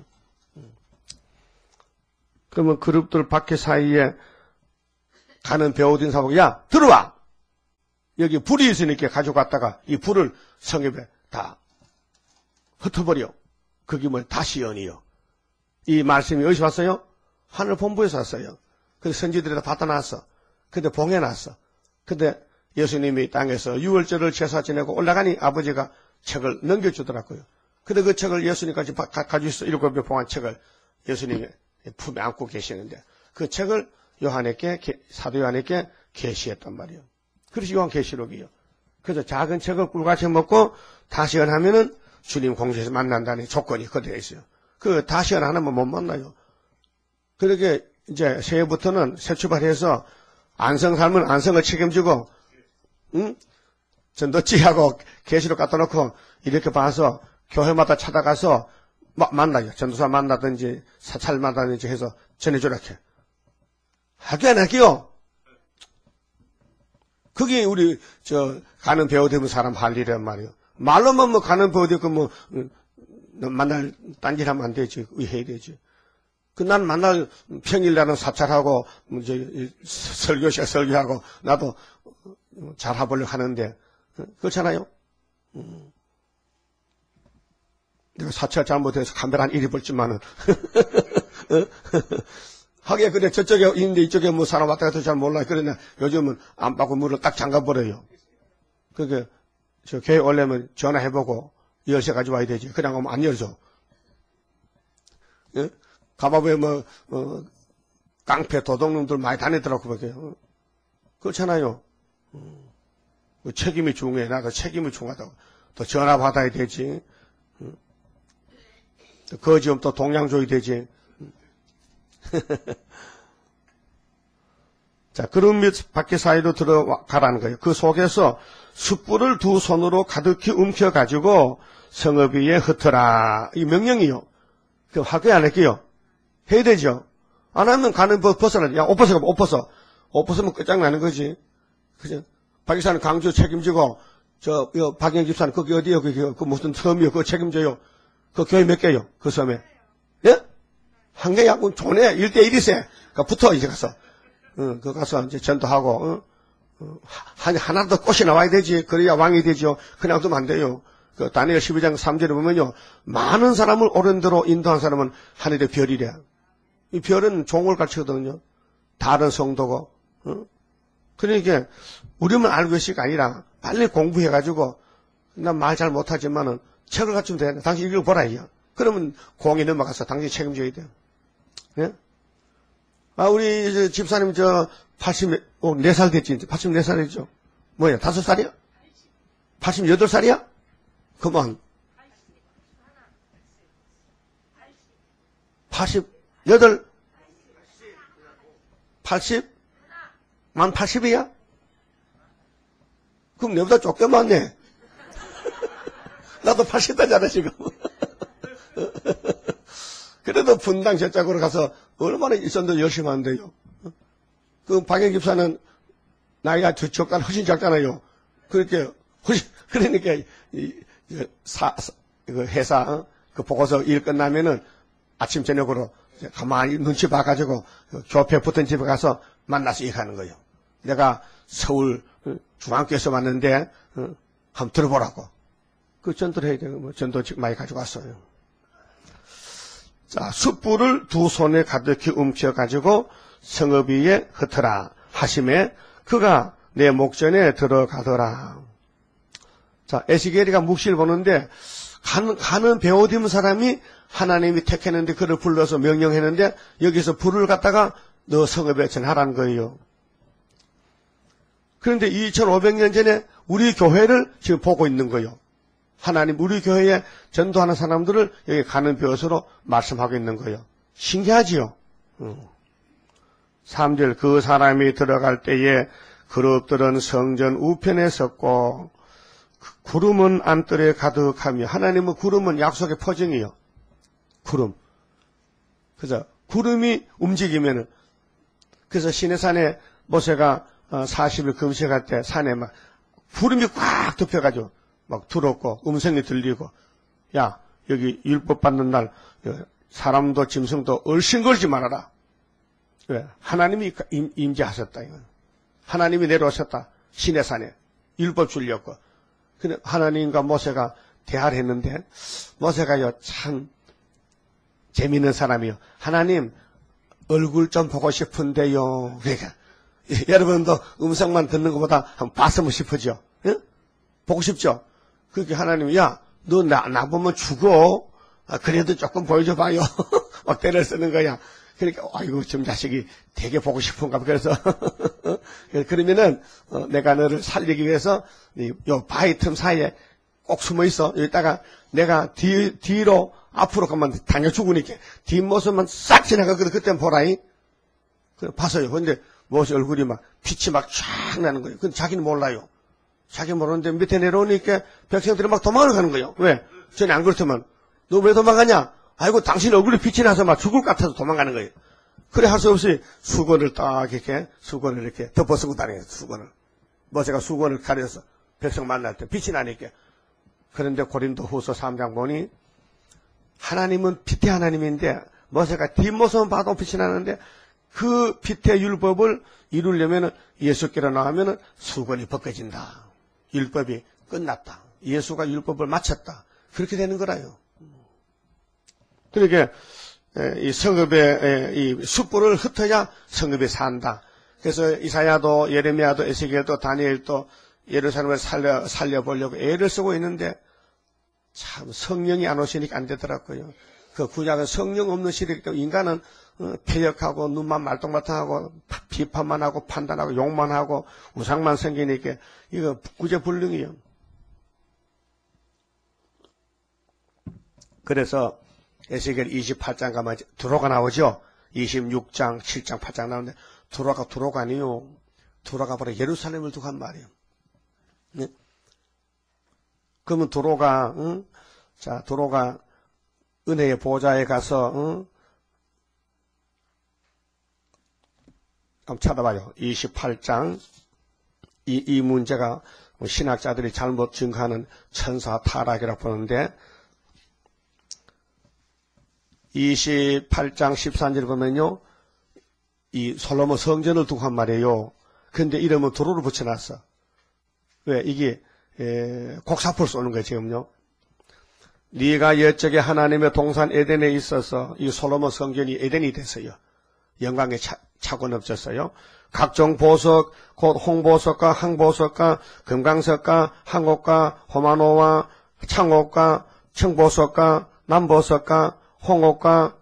그러면 그룹들 밖에 사이에 가는 배우든 사보고 야 들어와. 여기 불이 있으니까 가져갔다가 이 불을 성읍에 다 흩어버려. 그게 뭐 다시 연이요. 이 말씀이 어디서 왔어요? 하늘 본부에서 왔어요. 그래서 선지들이 다 받아 놨어. 근데 봉해놨어. 근데 예수님이 땅에서 유월절을 제사 지내고 올라가니 아버지가 책을 넘겨주더라고요. 근데 그 책을 예수님까지 가지고 있어. 일곱 개 봉한 책을 예수님이 품에 안고 계시는데 그 책을 요한에게, 사도 요한에게 계시했단 말이에요. 그래서 요한 계시록이요. 그래서 작은 책을 꿀같이 먹고 다시 연하면은 주님 공주에서 만난다는 조건이 그대로 있어요. 그 다시 연 하나만 못 만나요. 그렇게 이제 새해부터는 새 출발해서 안성 살면 안성을 책임지고, 응? 전도지하고 계시록 갖다 놓고 이렇게 봐서 교회마다 찾아가서 마, 만나요. 전도사 만나든지 사찰 만나든지 해서 전해주라 해. 하게 안 할게요. 그게 우리 저 가는 배우 되는 사람 할 일이란 말이에요. 말로만 뭐 가는 배우 되고 뭐 만날 딴짓하면 안 되지. 의해야 되지. 그 난 만날 평일날은 사찰하고 이제 설교시간 설교하고 나도 잘 해보려고 하는데 그렇잖아요. 내가 사찰 잘못해서 카메라 한 일이 벌지만은 하게 그래 저쪽에 있는데 이쪽에 뭐 사람 왔다 갔다 잘 몰라. 그러나 요즘은 안 받고 문을 딱 잠가버려요. 그게 저 교회 오려면 전화해보고 열쇠 가져와야 되지. 그냥 오면 안 열죠. 예? 가봐보에 뭐, 어, 깡패 도둑놈들 많이 다니더라고, 그게. 그렇잖아요. 음. 그 책임이 중요해. 나도 책임이 중요하다고. 또 전화 받아야 되지. 음. 거지면 또 동양 줘야 되지. 음. 자, 그런 및 밖에 사이로 들어가라는 거예요. 그 속에서 숯불을 두 손으로 가득히 움켜가지고 성읍 위에 흩어라. 이 명령이요. 그 할게 안 할게요. 해야 되죠. 안 하면 가는 법 벗어나지. 야, 옷 벗어, 옷 벗어. 옷 벗으면 끝장나는 거지. 그죠? 박 기사는 강주 책임지고, 저, 요, 박영 집사는 거기 어디요? 그, 그, 그 무슨 섬이요? 그거 책임져요. 그 교회 몇 개요? 그 섬에. 예? 한 개야? 뭐, 좋네. 일 대 일이세. 그 붙어, 이제 가서. 응, 그 가서 이제 전도하고, 응? 어, 한, 하나도 꽃이 나와야 되지. 그래야 왕이 되죠. 그냥 두면 안 돼요. 그, 다니엘 십이 장 삼 절에 보면요. 많은 사람을 옳은 대로 인도한 사람은 하늘의 별이래. 이 별은 종을 가르치거든요. 다른 성도고. 어? 그러니까 우리만 알고 있을게 아니라 빨리 공부해가지고 난 말 잘 못하지만은 책을 갖추면 돼. 당신 읽어보라 이거. 그러면 공이 넘어가서 당신 책임져야 돼요. 예? 아 우리 저 집사님 저 팔십사 살 됐지. 팔십사 살이죠. 뭐야 다섯 살이야? 팔십팔 살이야? 그만. 팔십팔? 팔십? 만 팔십이야? 그럼 내보다 쫓겨 많네. 나도 팔십 대잖아, 지금. 그래도 분당 저쪽으로 가서 얼마나 일선도 열심히 하는데요. 그 박영 집사는 나이가 저쪽보다 훨씬 작잖아요. 그렇게, 훨씬, 그러니까, 이, 사, 사, 그 회사, 어? 그 보고서 일 끝나면은 아침, 저녁으로 가만히 눈치 봐가지고 그 교회 붙은 집에 가서 만나서 얘기하는 거예요. 내가 서울 중앙교에서 왔는데, 어? 한번 들어보라고. 그 전도를 해야 되고, 뭐, 전도직 많이 가지고 왔어요. 자, 숯불을 두 손에 가득히 움켜가지고 성읍 위에 흩어라 하심에 그가 내 목전에 들어가더라. 자, 에스겔이가 묵시를 보는데, 가는, 가는 베오디움 사람이 하나님이 택했는데 그를 불러서 명령했는데, 여기서 불을 갖다가 너 성읍에 전하라는 거예요. 그런데 이천오백 년 전에 우리 교회를 지금 보고 있는 거예요. 하나님 우리 교회에 전도하는 사람들을 여기 가는 벼슬로 말씀하고 있는 거예요. 신기하지요? 삼 절 그 사람이 들어갈 때에 그룹들은 성전 우편에 섰고 구름은 안뜰에 가득하며, 하나님은 구름은 약속의 표징이요. 구름. 그래서 구름이 움직이면은, 그래서 시내산에 모세가 사십 일 금식할 때 산에 막 구름이 꽉 덮여가지고 막 들었고 음성이 들리고, 야 여기 율법 받는 날 사람도 짐승도 얼씬걸지 말아라. 왜? 하나님이 임재하셨다. 이건 하나님이 내려오셨다. 시내산에 율법 주려고. 근데 하나님과 모세가 대화를 했는데, 모세가요 참 재미있는 사람이요. 하나님 얼굴 좀 보고 싶은데요. 그러니까 여러분도 음성만 듣는 것보다 한번 봤으면 싶으죠. 예? 보고 싶죠. 그렇게 하나님이, 야 너 나 나 보면 죽어. 아, 그래도 조금 보여줘 봐요. 막 때를 쓰는 거야. 그러니까 아이고 좀 자식이 되게 보고 싶은가. 그래서 그러면은 어, 내가 너를 살리기 위해서 요 바위 틈 사이에 꼭 숨어 있어. 여기다가 내가 뒤 뒤로 앞으로 가면 당겨 죽으니까 뒷모습만 싹 지나가거든. 그때는 보라이. 그래 봤어요. 근데 무엇이 얼굴이 막 빛이 막 쫙 나는 거예요. 근데 자기는 몰라요. 자기 모르는데 밑에 내려오니까 백성들이 막 도망을 가는 거예요. 왜? 전에 안 그렇더만. 너 왜 도망가냐? 아이고 당신 얼굴에 빛이 나서 막 죽을 것 같아서 도망가는 거예요. 그래 할 수 없이 수건을 딱 이렇게 수건을 이렇게 덮어쓰고 다녀요. 수건을. 모세가 수건을 가려서 백성 만날 때 빛이 나니까. 그런데 고린도후서 삼 장 보니 하나님은 빛의 하나님인데 모세가 뒷모습만 봐도 빛이 나는데 그 빛의 율법을 이루려면 예수께로 나오면 수건이 벗겨진다. 율법이 끝났다. 예수가 율법을 마쳤다. 그렇게 되는 거라요. 그러니까 이 성읍에 이 숯불을 흩어야 성읍에 산다. 그래서 이사야도 예레미야도 에스겔도 다니엘도 예루살렘을 살려 살려보려고 애를 쓰고 있는데 참 성령이 안 오시니까 안 되더라고요. 그 구약은 성령 없는 시대이기 때문에 인간은 패역하고 눈만 말똥말똥하고 비판만 하고 판단하고 욕만 하고 우상만 생기니까 이거 구제불능이요. 그래서 에스겔 이십팔 장 가면 두로가 나오죠. 이십육 장, 칠 장, 팔 장 나오는데 두로가 두로가 아니요. 두로가 바로 예루살렘을 두고 한 말이에요. 네? 그러면 두로가 응? 자 두로가 은혜의 보좌에 가서 응? 한번 찾아봐요. 이십팔 장 이, 이 문제가 신학자들이 잘못 증거하는 천사 타락이라고 보는데 이십팔 장 십삼 절 보면요. 이 솔로몬 성전을 두고 한 말이에요. 근데 이름은 두로를 붙여놨어. 왜? 이게 에, 곡사포를 쏘는 거예요. 지금요. 네가 옛적에 하나님의 동산 에덴에 있어서 이 솔로몬 성전이 에덴이 됐어요. 영광에 차, 차고 넘쳤어요. 각종 보석, 곧 홍보석과 항보석과 금강석과 항옥과 호마노와 창옥과 청보석과 남보석과 홍옥과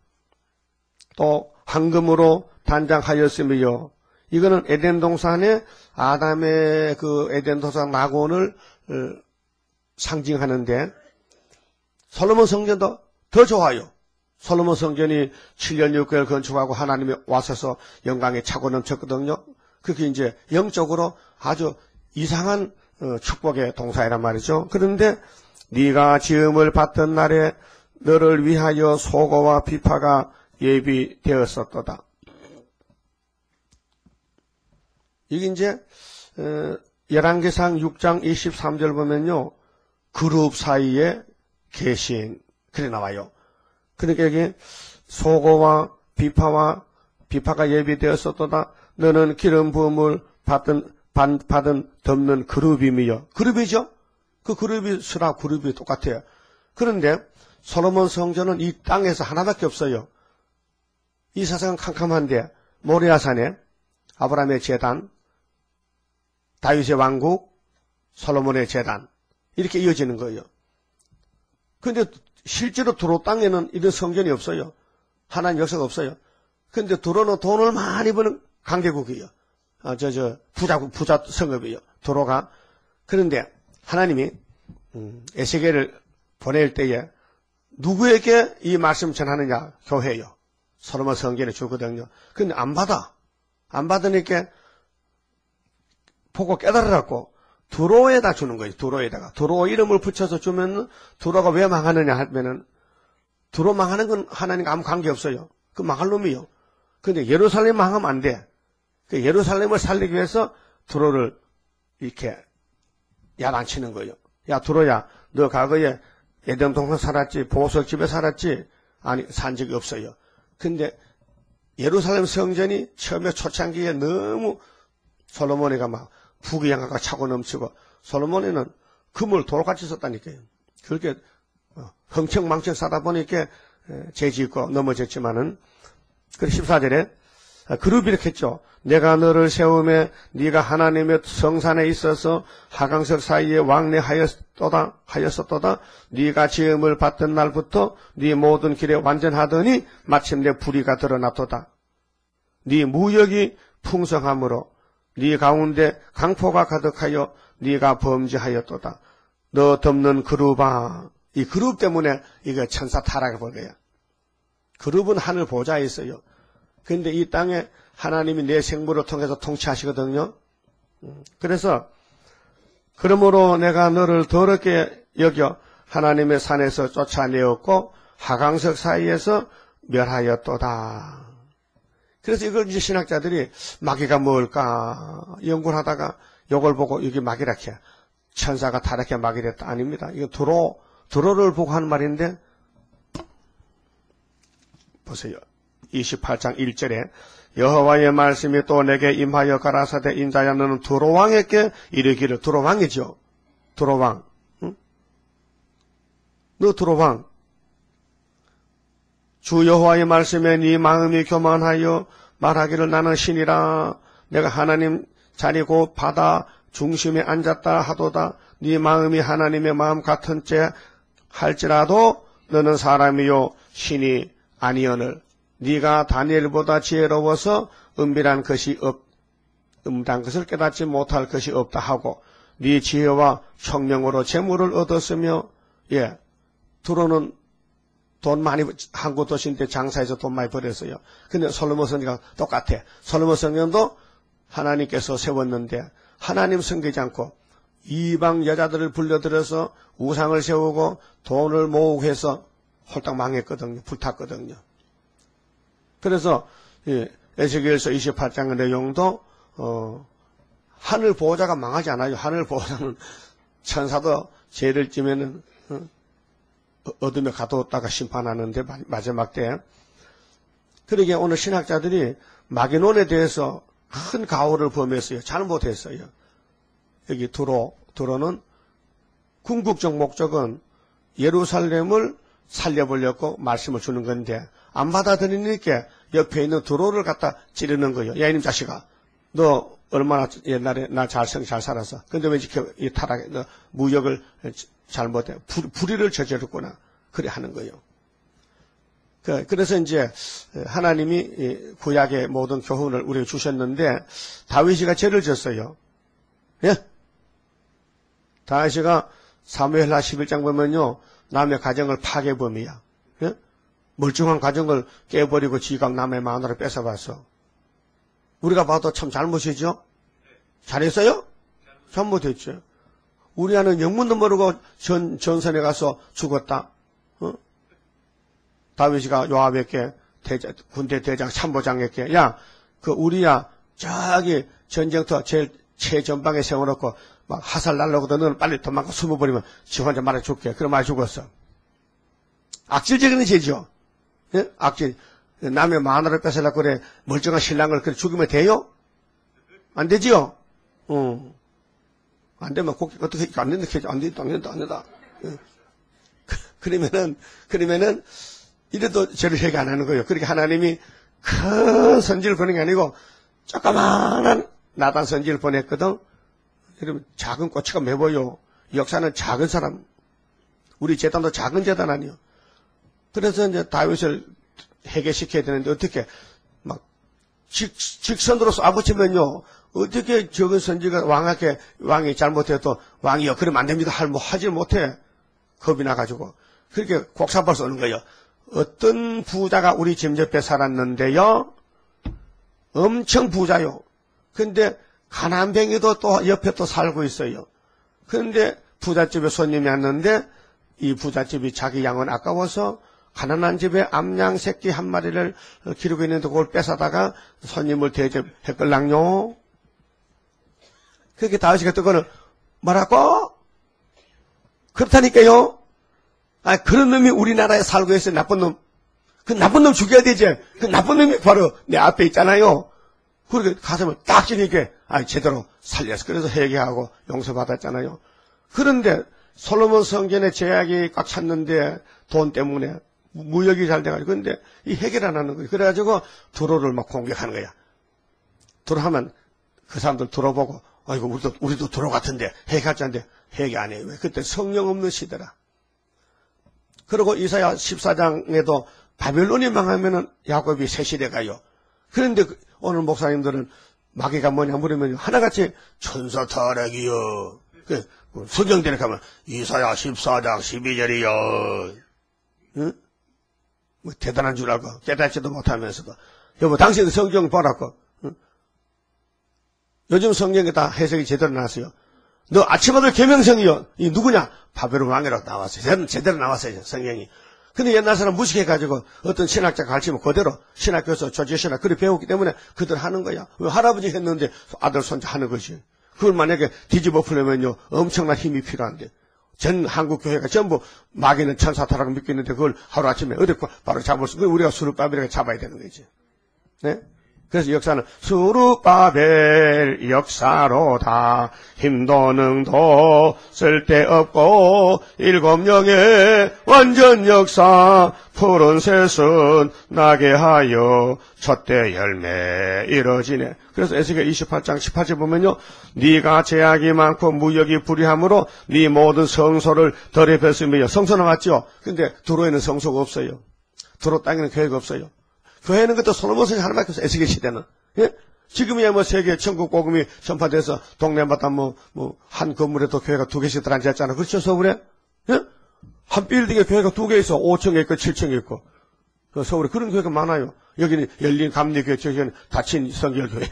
또 황금으로 단장하였으며, 이거는 에덴 동산에 아담의 그 에덴 동산 낙원을 어, 상징하는데 솔로몬 성전도 더 좋아요. 솔로몬 성전이 칠 년 육 개월 건축하고 하나님이 와서서 영광에 차고 넘쳤거든요. 그게 이제 영적으로 아주 이상한 축복의 동사이란 말이죠. 그런데 네가 지음을 받던 날에 너를 위하여 소고와 비파가 예비되었었도다. 이게 이제 열왕기상 육 장 이십삼 절 보면요, 그룹 사이에 계신 그래 나와요. 그러니까 여기 소고와 비파와 비파가 예비되었었도다. 너는 기름 부음을 받은 받은 덮는 그룹임이요. 그룹이죠. 그 그룹이 수라 그룹이 똑같아요. 그런데 솔로몬 성전은 이 땅에서 하나밖에 없어요. 이 세상은 캄캄한데 모리아산에 아브라함의 제단, 다윗의 왕국, 솔로몬의 제단 이렇게 이어지는 거예요. 그런데 실제로 두로 땅에는 이런 성전이 없어요. 하나님 역사가 없어요. 그런데 두로는 돈을 많이 버는 강대국이에요. 아, 저, 저, 부자, 부자 성읍이에요. 두로가. 그런데 하나님이, 음, 에스겔을 보낼 때에 누구에게 이 말씀 전하느냐? 교회요. 솔로몬 성전에 주거든요. 근데 안 받아. 안 받으니까 보고 깨달으라고 두로에다 주는 거예요. 두로에다가. 두로 이름을 붙여서 주면 두로가 왜 망하느냐 하면은 두로 망하는 건 하나님과 아무 관계 없어요. 그 망할 놈이요. 근데 예루살렘 망하면 안 돼. 그 예루살렘을 살리기 위해서 두로를 이렇게 야단치는 거예요. 야, 두로야, 너 과거에 에덴 동산 살았지, 보석집에 살았지? 아니, 산 적이 없어요. 근데 예루살렘 성전이 처음에 초창기에 너무 솔로몬이가 막 부귀영화가 차고 넘치고, 솔로몬이는 금을 돌같이 썼다니까요. 그렇게 흥청망청 사다 보니까 죄짓고 넘어졌지만은, 그래서 십사 절에 그룹이 이렇게 했죠. 내가 너를 세우며 네가 하나님의 성산에 있어서 하강석 사이에 왕래하였도다 하였었도다. 네가 지음을 받던 날부터 네 모든 길에 완전하더니 마침내 불의가 드러났도다. 네 무역이 풍성함으로 네 가운데 강포가 가득하여 네가 범죄하였도다. 너 덮는 그룹아. 이 그룹 때문에 이거 천사 타락해 버려요. 그룹은 하늘 보좌에 있어요. 그런데 이 땅에 하나님이 내 생물을 통해서 통치하시거든요. 그래서 그러므로 내가 너를 더럽게 여겨 하나님의 산에서 쫓아내었고 하강석 사이에서 멸하였도다. 그래서 이걸 이제 신학자들이 마귀가 뭘까 연구를 하다가 이걸 보고 여기 마귀라 해. 천사가 타락해 마귀랬다. 아닙니다. 이거 두로, 두로를 보고 하는 말인데 보세요. 이십팔 장 일 절에 여호와의 말씀이 또 내게 임하여 가라사대 인자야 너는 두로왕에게 이르기를. 두로왕이죠. 두로왕. 응? 너 두로왕. 주 여호와의 말씀에 네 마음이 교만하여 말하기를 나는 신이라. 내가 하나님 자리고 바다 중심에 앉았다 하도다. 네 마음이 하나님의 마음 같은 채 할지라도 너는 사람이요 신이 아니오늘. 네가 다니엘보다 지혜로워서 은밀한 것이 없, 음란 것을 깨닫지 못할 것이 없다 하고 네 지혜와 청명으로 재물을 얻었으며, 예, 두로는 돈 많이 항구 도시인데 장사해서 돈 많이 벌었어요. 근데 솔로몬 성전과 똑같아. 솔로몬 성전도 하나님께서 세웠는데 하나님 섬기지 않고 이방 여자들을 불러들여서 우상을 세우고 돈을 모으고 해서 홀딱 망했거든요. 불탔거든요. 그래서 예, 에스겔서 이십팔 장의 내용도 어, 하늘 보호자가 망하지 않아요. 하늘 보호자는 천사도 죄를 지면은 어, 어둠에 가두었다가 심판하는데 마지막 때. 그러게 오늘 신학자들이 마귀논에 대해서 큰 가오를 범했어요. 잘못했어요. 여기 두로, 두로는 궁극적 목적은 예루살렘을 살려보려고 말씀을 주는 건데 안 받아들이니까 옆에 있는 두로를 갖다 찌르는 거예요. 야, 이놈 자식아, 너 얼마나 옛날에 나 잘생 잘 살았어. 근데 왜 이렇게 이 타락에 너 무역을 잘못해 불, 불의를 저질렀구나. 그래 하는 거예요. 그, 그래서 이제 하나님이 구약의 모든 교훈을 우리에게 주셨는데 다윗이가 죄를 졌어요. 예? 다윗이가 사무엘하 십일 장 보면요 남의 가정을 파괴범이야. 예? 멀쩡한 가정을 깨버리고 지각 남의 마누라 뺏어봤어. 우리가 봐도 참 잘못이죠? 잘했어요? 잘못했죠. 우리 아는 영문도 모르고 전, 전선에 가서 죽었다. 어? 다윗이가 요압에게 대장, 군대 대장 참모장에게, 야, 그 우리야, 저기 전쟁터 제일 최전방에 세워놓고 막 화살 날라오거든. 너는 빨리 도망가 숨어버리면 지 혼자 말해 줄게. 그럼 말 죽었어. 악질적인 죄죠. 예? 악질. 남의 마누라를 뺏으려고 그래 멀쩡한 신랑을 그래 죽이면 돼요? 안 되지요? 어. 안 되면 꼭 어떻게 안 된다 안 된다 안 된다 안 된다. 예. 그러면은 그러면은 이래도 죄를 회개 안 하는 거예요. 그렇게 하나님이 큰 선지를 보낸 게 아니고 조그마한 나단 선지를 보냈거든. 여러분 작은 꼬치가 매보여. 역사는 작은 사람. 우리 재단도 작은 재단 아니요. 그래서 이제 다윗을 해결시켜야 되는데 어떻게 막 직, 직선으로 쏴붙이면요. 어떻게 적은 선지가 왕에게 왕이 잘못해도 왕이요 그러면 안 됩니다. 할 뭐 하지 못해. 겁이 나가지고 그렇게 곡사발 쏘는 거예요. 어떤 부자가 우리 집 옆에 살았는데요. 엄청 부자요. 근데 가난뱅이도 또 옆에 또 살고 있어요. 그런데 부잣집에 손님이 왔는데 이 부잣집이 자기 양은 아까워서 가난한 집에 암양 새끼 한 마리를 기르고 있는데 그걸 뺏어다가 손님을 대접했걸랑요. 그렇게 다윗이가 뜨거는 뭐라고? 그렇다니까요. 아, 그런 놈이 우리나라에 살고 있어요. 나쁜 놈. 그 나쁜 놈 죽여야 되지. 그 나쁜 놈이 바로 내 앞에 있잖아요. 그렇게 가슴을 딱 찌니까 아, 제대로 살렸어. 그래서 회개하고 용서받았잖아요. 그런데 솔로몬 성전에 제약이 꽉 찼는데 돈 때문에 무역이 잘 돼가지고 근데 이 해결 안 하는 거예요. 그래가지고 두로를 막 공격하는 거야. 두로 하면 그 사람들 들어보고 아이고 우리도 우리도 두로 같은데 해결하자는데 해결 안 해요. 왜? 그때 성령 없는 시대라. 그리고 이사야 십사 장에도 바벨론이 망하면은 야곱이 새 시대 가요. 그런데 그 오늘 목사님들은 마귀가 뭐냐 물으면 하나같이 천사 타락이요. 그 성경대에 가면 이사야 십사 장 십이 절이요. 응? 뭐 대단한 줄 알고 깨닫지도 못하면서도 여보 당신 성경 보라고. 응? 요즘 성경에 다 해석이 제대로 나왔어요. 너 아침마다 계명성이요. 이 누구냐? 바벨론 왕이라고 나왔어요. 제대로, 제대로 나왔어요 성경이. 근데 옛날 사람 무식해가지고 어떤 신학자 가르치면 그대로 신학교에서 조지신학 그렇게 배웠기 때문에 그들 하는 거야. 왜 할아버지 했는데 아들 손자 하는 거지. 그걸 만약에 뒤집어 풀려면요 엄청난 힘이 필요한데 전 한국 교회가 전부 마귀는 천사 타락을 믿고 있는데 그걸 하루아침에 어디 바로 잡을 수 우리가 수르바벨에게 잡아야 되는 거지. 네? 그래서 역사는 수르바벨 역사로다. 힘도 능도 쓸데없고 일곱 영의 완전 역사 푸른 새순 나게 하여 첫대 열매 이뤄지네. 그래서 에스겔 이십팔 장 십팔 절 보면요. 네가 제약이 많고 무역이 불의함으로 네 모든 성소를 더럽혔으며 성소 나왔죠. 근데 도로에는 성소가 없어요. 도로 땅에는 교회가 없어요. 교회는 그때 솔로몬 성이 하나밖에 없어요. 에스겔 시대는. 예? 지금이야 뭐 세계 천국 복음이 전파돼서 동네마다 뭐, 뭐, 한 건물에도 교회가 두 개씩 들어앉았잖아. 그렇죠, 서울에? 예? 한 빌딩에 교회가 두 개 있어. 오 층에 있고 칠 층에 있고. 그 서울에 그런 교회가 많아요. 여기는 열린 감리교회, 저기는 닫힌 성결교회.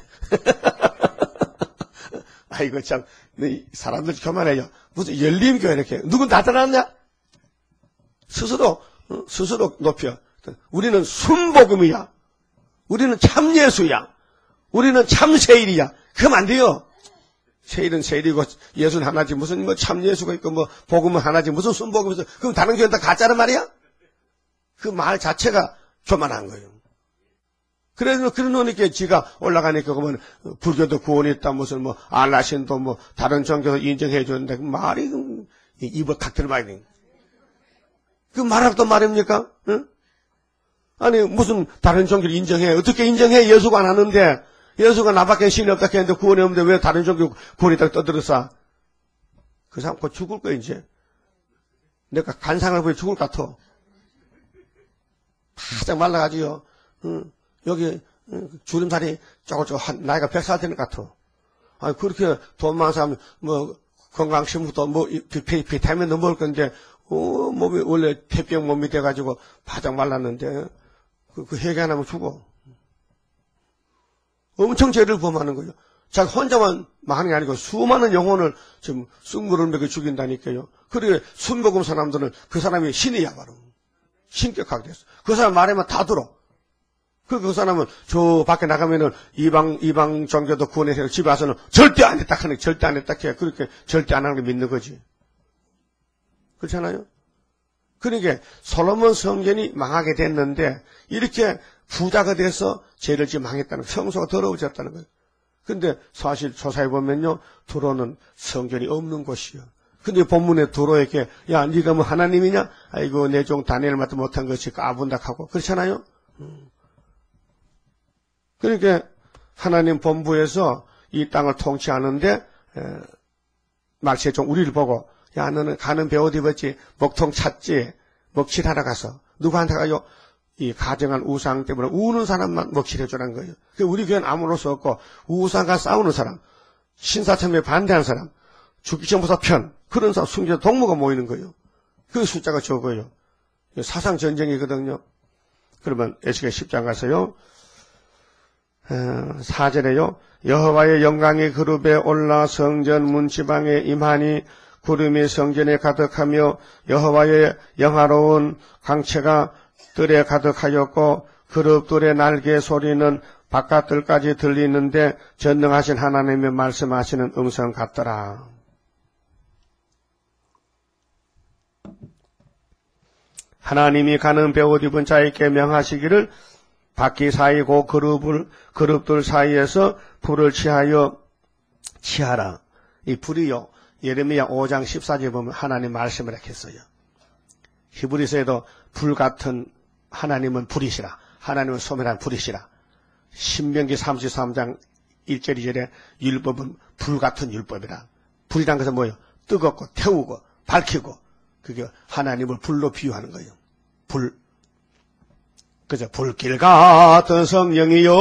아이고, 참. 사람들 교만해요. 무슨 열린 교회 이렇게. 누군 다 들어왔냐? 스스로, 스스로 높여. 우리는 순복음이야. 우리는 참 예수야. 우리는 참 세일이야. 그럼 안 돼요. 세일은 세일이고 예수는 하나지 무슨 뭐 참 예수가 있고 뭐 복음은 하나지 무슨 순복음이 있어. 그럼 다른 교회는 다 가짜란 말이야? 그 말 자체가 교만한 거예요. 그래서 그런 놈이니까 지가 올라가니까 그러면 불교도 구원이 있다 무슨 뭐 알라신도 뭐 다른 종교도 인정해 주는데 그 말이 입을 칵들 말이 그 말하고 말입니까? 응? 아니 무슨 다른 종교를 인정해. 어떻게 인정해? 예수가 안 하는데 예수가 나밖에 신이 없다 했는데 구원이 없는데 왜 다른 종교 구원이 있다고 떠들었어? 그 사람 곧 죽을 거야 이제. 내가 간상을 보여 죽을 것 같아. 바짝 말라가지고 응, 여기 응, 주름살이 조금조금 한, 나이가 백 살 되는 것 같아. 아니 그렇게 돈 많은 사람 뭐 건강식품도 뭐 비타민도 먹을 건데 어, 몸이, 원래 폐병 몸이 돼가지고 바짝 말랐는데, 그, 그 회개 안 하면 죽어. 엄청 죄를 범하는 거예요. 자기 혼자만 하는 게 아니고 수많은 영혼을 지금 쑥물을 먹여 죽인다니까요. 그리고 술 먹은 사람들은 그 사람이 신이야, 바로. 신격하게 됐어. 그 사람 말하면 다 들어. 그, 그 사람은 저 밖에 나가면은 이방, 이방 종교도 구원해서 집에 와서는 절대 안 했다 하는, 절대 안 했다 해. 그렇게 절대 안 하는 걸 믿는 거지. 그렇잖아요? 그러니까 솔로몬 성전이 망하게 됐는데 이렇게 부자가 돼서 죄를 지금 망했다는 거예요. 성소가 더러워졌다는 거예요. 근데 사실 조사해 보면요, 두로는 성전이 없는 곳이요. 근데 본문에 두로에게 야, 네가 뭐 하나님이냐? 아이고 내 종 다니엘 맡아 못한 것이 까분닥하고 그렇잖아요. 음. 그러니까 하나님 본부에서 이 땅을 통치하는데 말세의 종 우리를 보고 야, 너는 가는 배옷 입었지, 먹통 찼지, 먹칠하러 가서 누구한테 가요? 이 가정한 우상 때문에 우는 사람만 먹칠해주라는 거예요. 우리 교회는 아무런 수 없고 우상과 싸우는 사람, 신사참에 반대하는 사람, 죽기 전부터 편, 그런 사람 숨겨 동무가 모이는 거예요. 그 숫자가 적어요. 사상 전쟁이거든요. 그러면 에스겔 십 장 가서요. 사 절에요. 여호와의 영광이 그룹에 올라 성전 문지방에 임하니 구름이 성전에 가득하며 여호와의 영화로운 광채가 뜰에 가득하였고 그룹들의 날개 소리는 바깥들까지 들리는데 전능하신 하나님의 말씀하시는 음성 같더라. 하나님이 가는 배옷 입은 자에게 명하시기를 바퀴 사이고 그룹을, 그룹들 사이에서 불을 취하여 취하라. 이 불이요, 예레미야 오 장 십사 절에 보면 하나님 말씀을 했어요. 히브리서에도 불 같은 하나님은 불이시라. 하나님은 소멸한 불이시라. 신명기 삼십삼 장 일 절 이 절에 율법은 불 같은 율법이라. 불이란 것은 뭐예요? 뜨겁고 태우고 밝히고 그게 하나님을 불로 비유하는 거예요. 불. 그죠? 불길 같은 성령이요.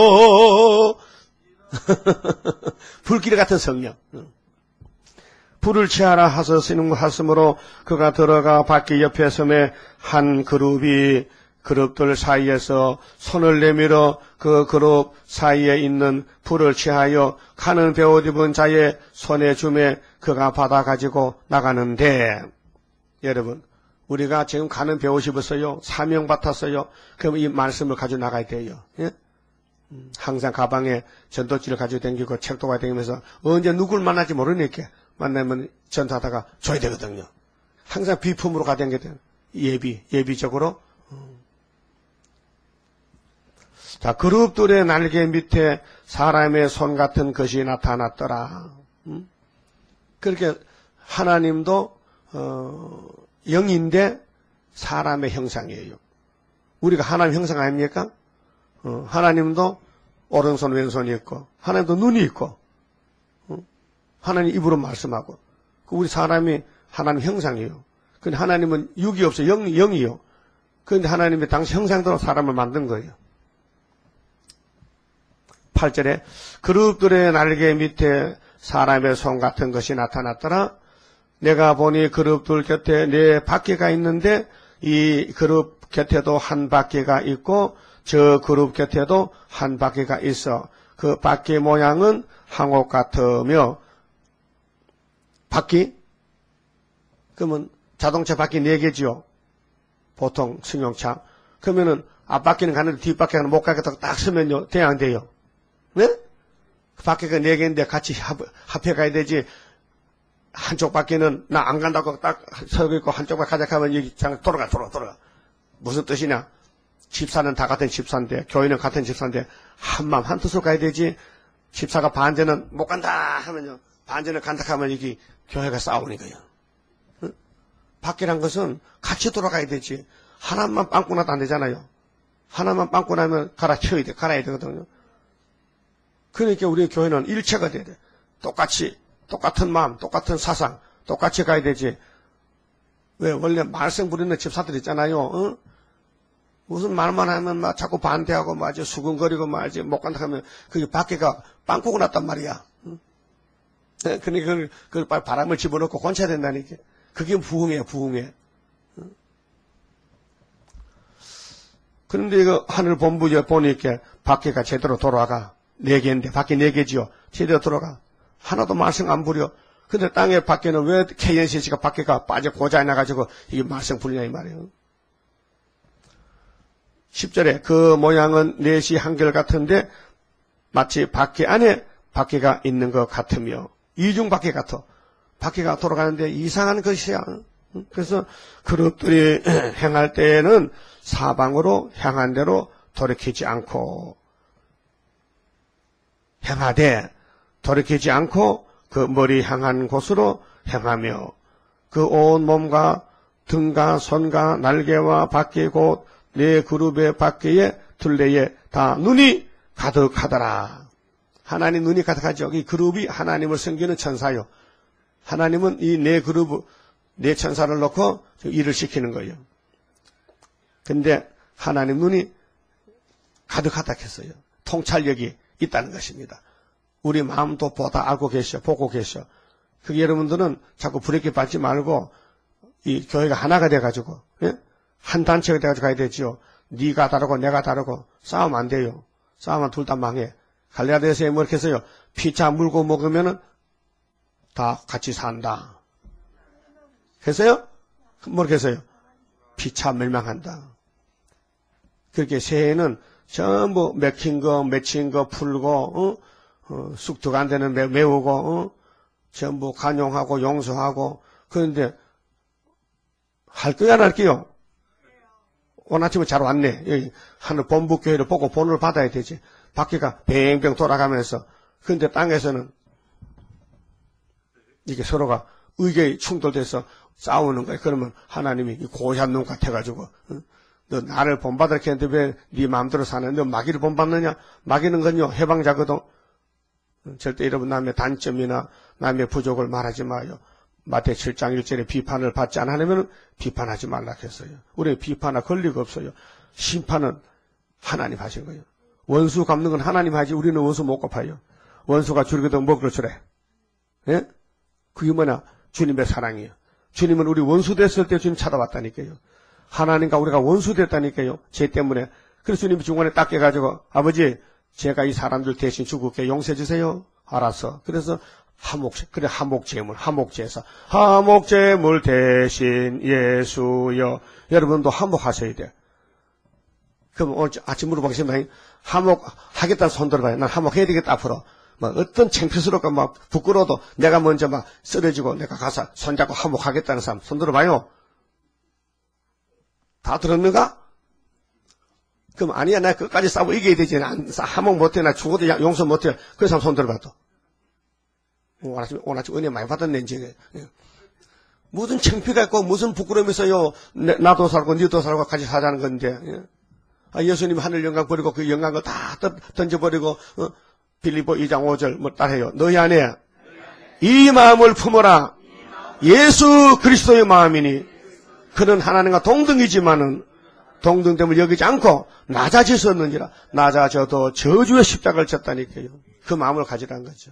불길 같은 성령. 불을 취하라 하셨으는 하심으로 그가 들어가 바퀴 옆에 섬에 한 그룹이 그룹들 사이에서 손을 내밀어 그 그룹 사이에 있는 불을 취하여 가는 배옷 입은 자의 손에 주매 그가 받아 가지고 나가는데, 여러분 우리가 지금 가는 배옷 입었어요. 사명 받았어요. 그럼 이 말씀을 가지고 나가야 돼요. 예? 항상 가방에 전도지를 가지고 다니고 책도 가지고 다니면서 언제 누굴 만날지 모르니까 만나면 전도하다가 줘야 되거든요. 항상 비품으로 가야 돼요. 예비, 예비적으로. 자, 그룹들의 날개 밑에 사람의 손 같은 것이 나타났더라. 음? 그렇게 하나님도 어, 영인데 사람의 형상이에요. 우리가 하나님 형상 아닙니까? 어, 하나님도 오른손 왼손이 있고 하나님도 눈이 있고 어? 하나님 입으로 말씀하고 우리 사람이 하나님 형상이에요. 근데 하나님은 육이 없어요. 영, 영이요. 그런데 하나님이 당시 형상대로 사람을 만든 거예요. 팔 절에 그룹들의 날개 밑에 사람의 손 같은 것이 나타났더라. 내가 보니 그룹들 곁에 네 바퀴가 있는데 이 그룹 곁에도 한 바퀴가 있고 저 그룹 곁에도 한 바퀴가 있어. 그 바퀴 모양은 항옥 같으며 바퀴? 그러면 자동차 바퀴 네 개지요. 보통 승용차. 그러면은 앞바퀴는 가는데 뒷바퀴는 못 가겠다고 딱 서면요. 돼야 안 돼요. 네? 그 바퀴가 네 개인데 같이 합, 합해 가야 되지. 한쪽 바퀴는 나 안 간다고 딱 서고 있고 한쪽 바퀴 가자 하면 여기 장 돌아가 돌아가 돌아가. 무슨 뜻이냐? 집사는 다 같은 집사인데 교회는 같은 집사인데 한마음 한뜻으로 가야 되지. 집사가 반대는 못 간다 하면요. 반대는 간다 하면 여기 교회가 싸우는 거예요. 응? 바퀴란 것은 같이 돌아가야 되지. 하나만 빵꾸 나도 안 되잖아요. 하나만 빵꾸 나면 갈아쳐야 돼. 갈아야 되거든요. 그러니까 우리 교회는 일체가 돼야 돼. 똑같이, 똑같은 마음, 똑같은 사상, 똑같이 가야 되지. 왜? 원래 말썽 부리는 집사들 있잖아요. 어? 무슨 말만 하면 막 자꾸 반대하고 막 아주 수근거리고 막 아주 못 간다 하면 그게 밖에가 빵꾸가 났단 말이야. 응? 그러니까 그걸, 그걸 바람을 집어넣고 건쳐야 된다니까. 그게 부흥이에요, 부흥회. 그런데 이거 하늘 본부에 보니까 밖에가 제대로 돌아가. 네 개인데, 밖에 네 개지요. 제대로 돌아가. 하나도 말썽 안 부려. 근데 땅에 밖에는 왜 케이엔씨씨가 밖에가 빠져 고장이 나가지고 이게 말썽 부리냐 이 말이에요. 십 절에 그 모양은 넷이 한결같은데 마치 밖에 안에 밖에가 있는 것 같으며 이중 밖에 같아. 밖에가 돌아가는데 이상한 것이야. 그래서 그릇들이 행할 때에는 사방으로 향한 대로 돌이키지 않고 행하되 돌이키지 않고 그 머리 향한 곳으로 행하며 그 온 몸과 등과 손과 날개와 바퀴 곧 네 그룹의 바퀴에 둘레에 다 눈이 가득하더라. 하나님 눈이 가득하죠. 이 그룹이 하나님을 섬기는 천사요. 하나님은 이 네 그룹, 네 천사를 놓고 일을 시키는 거예요. 근데 하나님 눈이 가득하다 했어요. 통찰력이 있다는 것입니다. 우리 마음도 보다 알고 계셔, 보고 계셔. 그게 여러분들은 자꾸 불의기 받지 말고 이 교회가 하나가 돼가지고 예? 한 단체가 돼가지고 가야 되지요. 네가 다르고 내가 다르고 싸우면 안 돼요. 싸우면 둘 다 망해. 갈라디아서에 뭐 이렇게 해서요. 피차 물고 먹으면은 다 같이 산다. 그래서요? 뭐 이렇게 해서요? 피차 멸망한다. 그렇게 새해에는 전부 맥힌 거, 맺힌 거 풀고, 어? 어, 쑥득 안 되는 매, 메우고, 어? 전부 간용하고 용서하고, 그런데 할 거야, 안 할 거요? 오늘 아침에 잘 왔네. 여기 하늘 본부교회를 보고 본을 받아야 되지. 바퀴가 뱅뱅 돌아가면서. 그런데 땅에서는 이게 서로가 의견이 충돌돼서 싸우는 거예요. 그러면 하나님이 고얀 놈 같아가지고, 어? 너 나를 본받으라 했는데 왜 네 마음대로 사는? 너 마귀를 본받느냐? 마귀는 건요 해방자거든. 절대 여러분 남의 단점이나 남의 부족을 말하지 마요. 마태 칠 장 일 절에 비판을 받지 않으면 비판하지 말라 했어요. 우리 비판할 권리가 없어요. 심판은 하나님 하신 거예요. 원수 갚는 건 하나님 하지 우리는 원수 못 갚아요. 원수가 줄거든 뭐 그렇더래. 예? 그게 뭐냐? 주님의 사랑이에요. 주님은 우리 원수 됐을 때 주님 찾아왔다니까요. 하나님과 우리가 원수 됐다니까요. 죄 때문에. 그래서 주님이 중간에 딱 깨가지고 아버지 제가 이 사람들 대신 죽을게 용서해 주세요. 알았어. 그래서 하목, 그래, 하목제물, 하목제사. 하목제물 대신 예수여. 여러분도 하목하셔야 돼. 그럼 오늘 아침 물어보겠습니다. 하목, 하겠다는 손 들어봐요. 난 하목해야 되겠다, 앞으로. 막 어떤 창피스럽고 막 부끄러워도 내가 먼저 막 쓰러지고 내가 가서 손잡고 하목하겠다는 사람 손 들어봐요. 다 들었는가? 그럼 아니야, 나 끝까지 싸우고 이겨야 되지. 난 하목 못해, 나 죽어도 용서 못해. 그 사람 손 들어봐, 또. 오늘 아침, 오늘 아침 은혜 많이 받았네, 이제. 무슨 창피가 있고, 무슨 부끄러움이 있어요. 나도 살고, 니도 살고 같이 사자는 건데. 예? 아, 예수님이 하늘 영광 버리고 그 영광을 다 던져버리고, 어? 빌립보 이 장 오 절, 뭐 따라해요. 너희 안에 이 마음을 품어라. 예수 그리스도의 마음이니, 그는 하나님과 동등이지만은, 동등됨을 여기지 않고, 낮아졌었는지라. 낮아져도 저주의 십자가를 졌다니까요. 그 마음을 가지라는 거죠.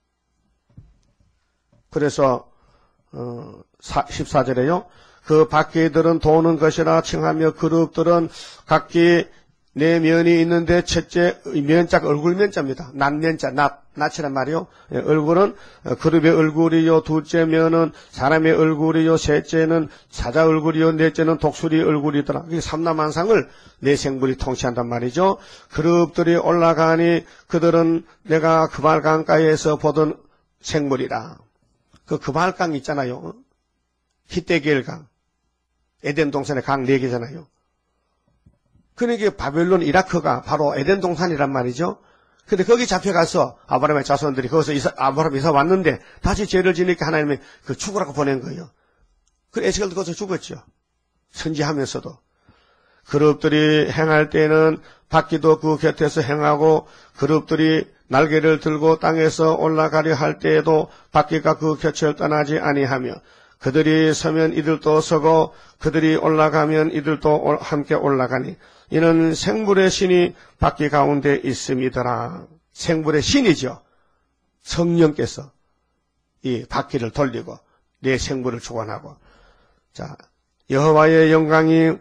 그래서 어, 십사 절에요. 그 바퀴들은 도는 것이라 칭하며 그룹들은 각기 네 면이 있는데 첫째 면자가 얼굴 면자입니다. 낫면자, 낫, 낫이란 말이요. 예, 얼굴은 그룹의 얼굴이요. 둘째 면은 사람의 얼굴이요. 셋째는 사자 얼굴이요. 넷째는 독수리 얼굴이더라. 이게 삼라만상을 네 생물이 통치한단 말이죠. 그룹들이 올라가니 그들은 내가 그발강가에서 보던 생물이라. 그 그발강 있잖아요. 히데겔강. 에덴 동산의 강 네 개잖아요. 그러니까 바벨론 이라크가 바로 에덴 동산이란 말이죠. 근데 거기 잡혀가서 아브라함의 자손들이 거기서 이사, 아브라함 이사 왔는데 다시 죄를 지니까 하나님이 그 죽으라고 보낸 거예요. 그 에스겔도 거기서 죽었죠. 선지하면서도. 그룹들이 행할 때는 바퀴도 그 곁에서 행하고 그룹들이 날개를 들고 땅에서 올라가려 할 때에도 바퀴가 그 곁을 떠나지 아니하며 그들이 서면 이들도 서고 그들이 올라가면 이들도 함께 올라가니 이는 생물의 신이 바퀴 가운데 있음이더라. 생물의 신이죠. 성령께서 이 바퀴를 돌리고 내 생물을 주관하고. 자, 여호와의 영광이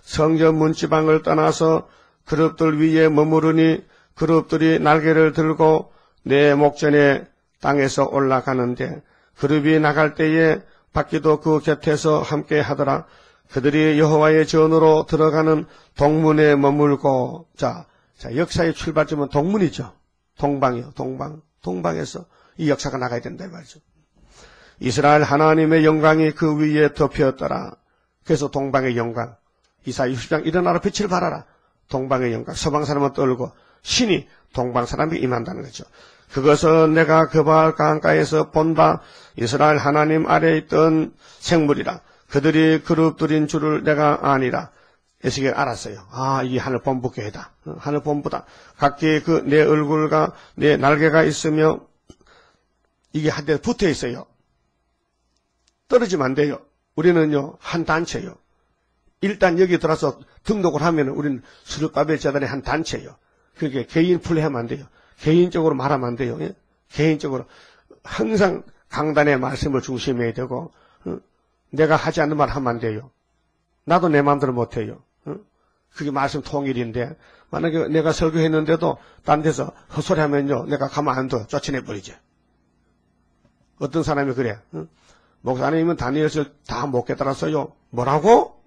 성전 문지방을 떠나서 그룹들 위에 머무르니 그룹들이 날개를 들고 내 목전에 땅에서 올라가는데 그룹이 나갈 때에 바퀴도 그 곁에서 함께 하더라. 그들이 여호와의 전으로 들어가는 동문에 머물고 자, 자 역사의 출발점은 동문이죠. 동방이요. 동방. 동방에서 이 역사가 나가야 된다 이 말이죠. 이스라엘 하나님의 영광이 그 위에 덮였더라. 그래서 동방의 영광. 이사야 육십 장 일어나라 빛을 발하라. 동방의 영광. 서방 사람은 떨고 신이 동방 사람이 임한다는 거죠. 그것은 내가 그발 강가에서 본다. 이스라엘 하나님 아래에 있던 생물이라. 그들이 그룹들인 줄을 내가 아니라. 에스겔 알았어요. 아, 이게 하늘 본부교회다. 하늘 본부다. 각기 그 내 얼굴과 내 날개가 있으며 이게 한 대 붙어 있어요. 떨어지면 안 돼요. 우리는요, 한 단체요. 일단 여기 들어서 등록을 하면 우리는 스룹바벨 재단의 한 단체요. 그렇게 개인 플레이하면 안 돼요. 개인적으로 말하면 안 돼요. 예? 개인적으로. 항상 강단의 말씀을 중심해야 되고, 어? 내가 하지 않는 말 하면 안 돼요. 나도 내 마음대로 못해요. 어? 그게 말씀 통일인데, 만약에 내가 설교했는데도 딴 데서 헛소리 하면요, 내가 가만 안 둬. 쫓아내버리지. 어떤 사람이 그래. 어? 목사님은 다니엘서를 다 못 깨달았어요. 뭐라고?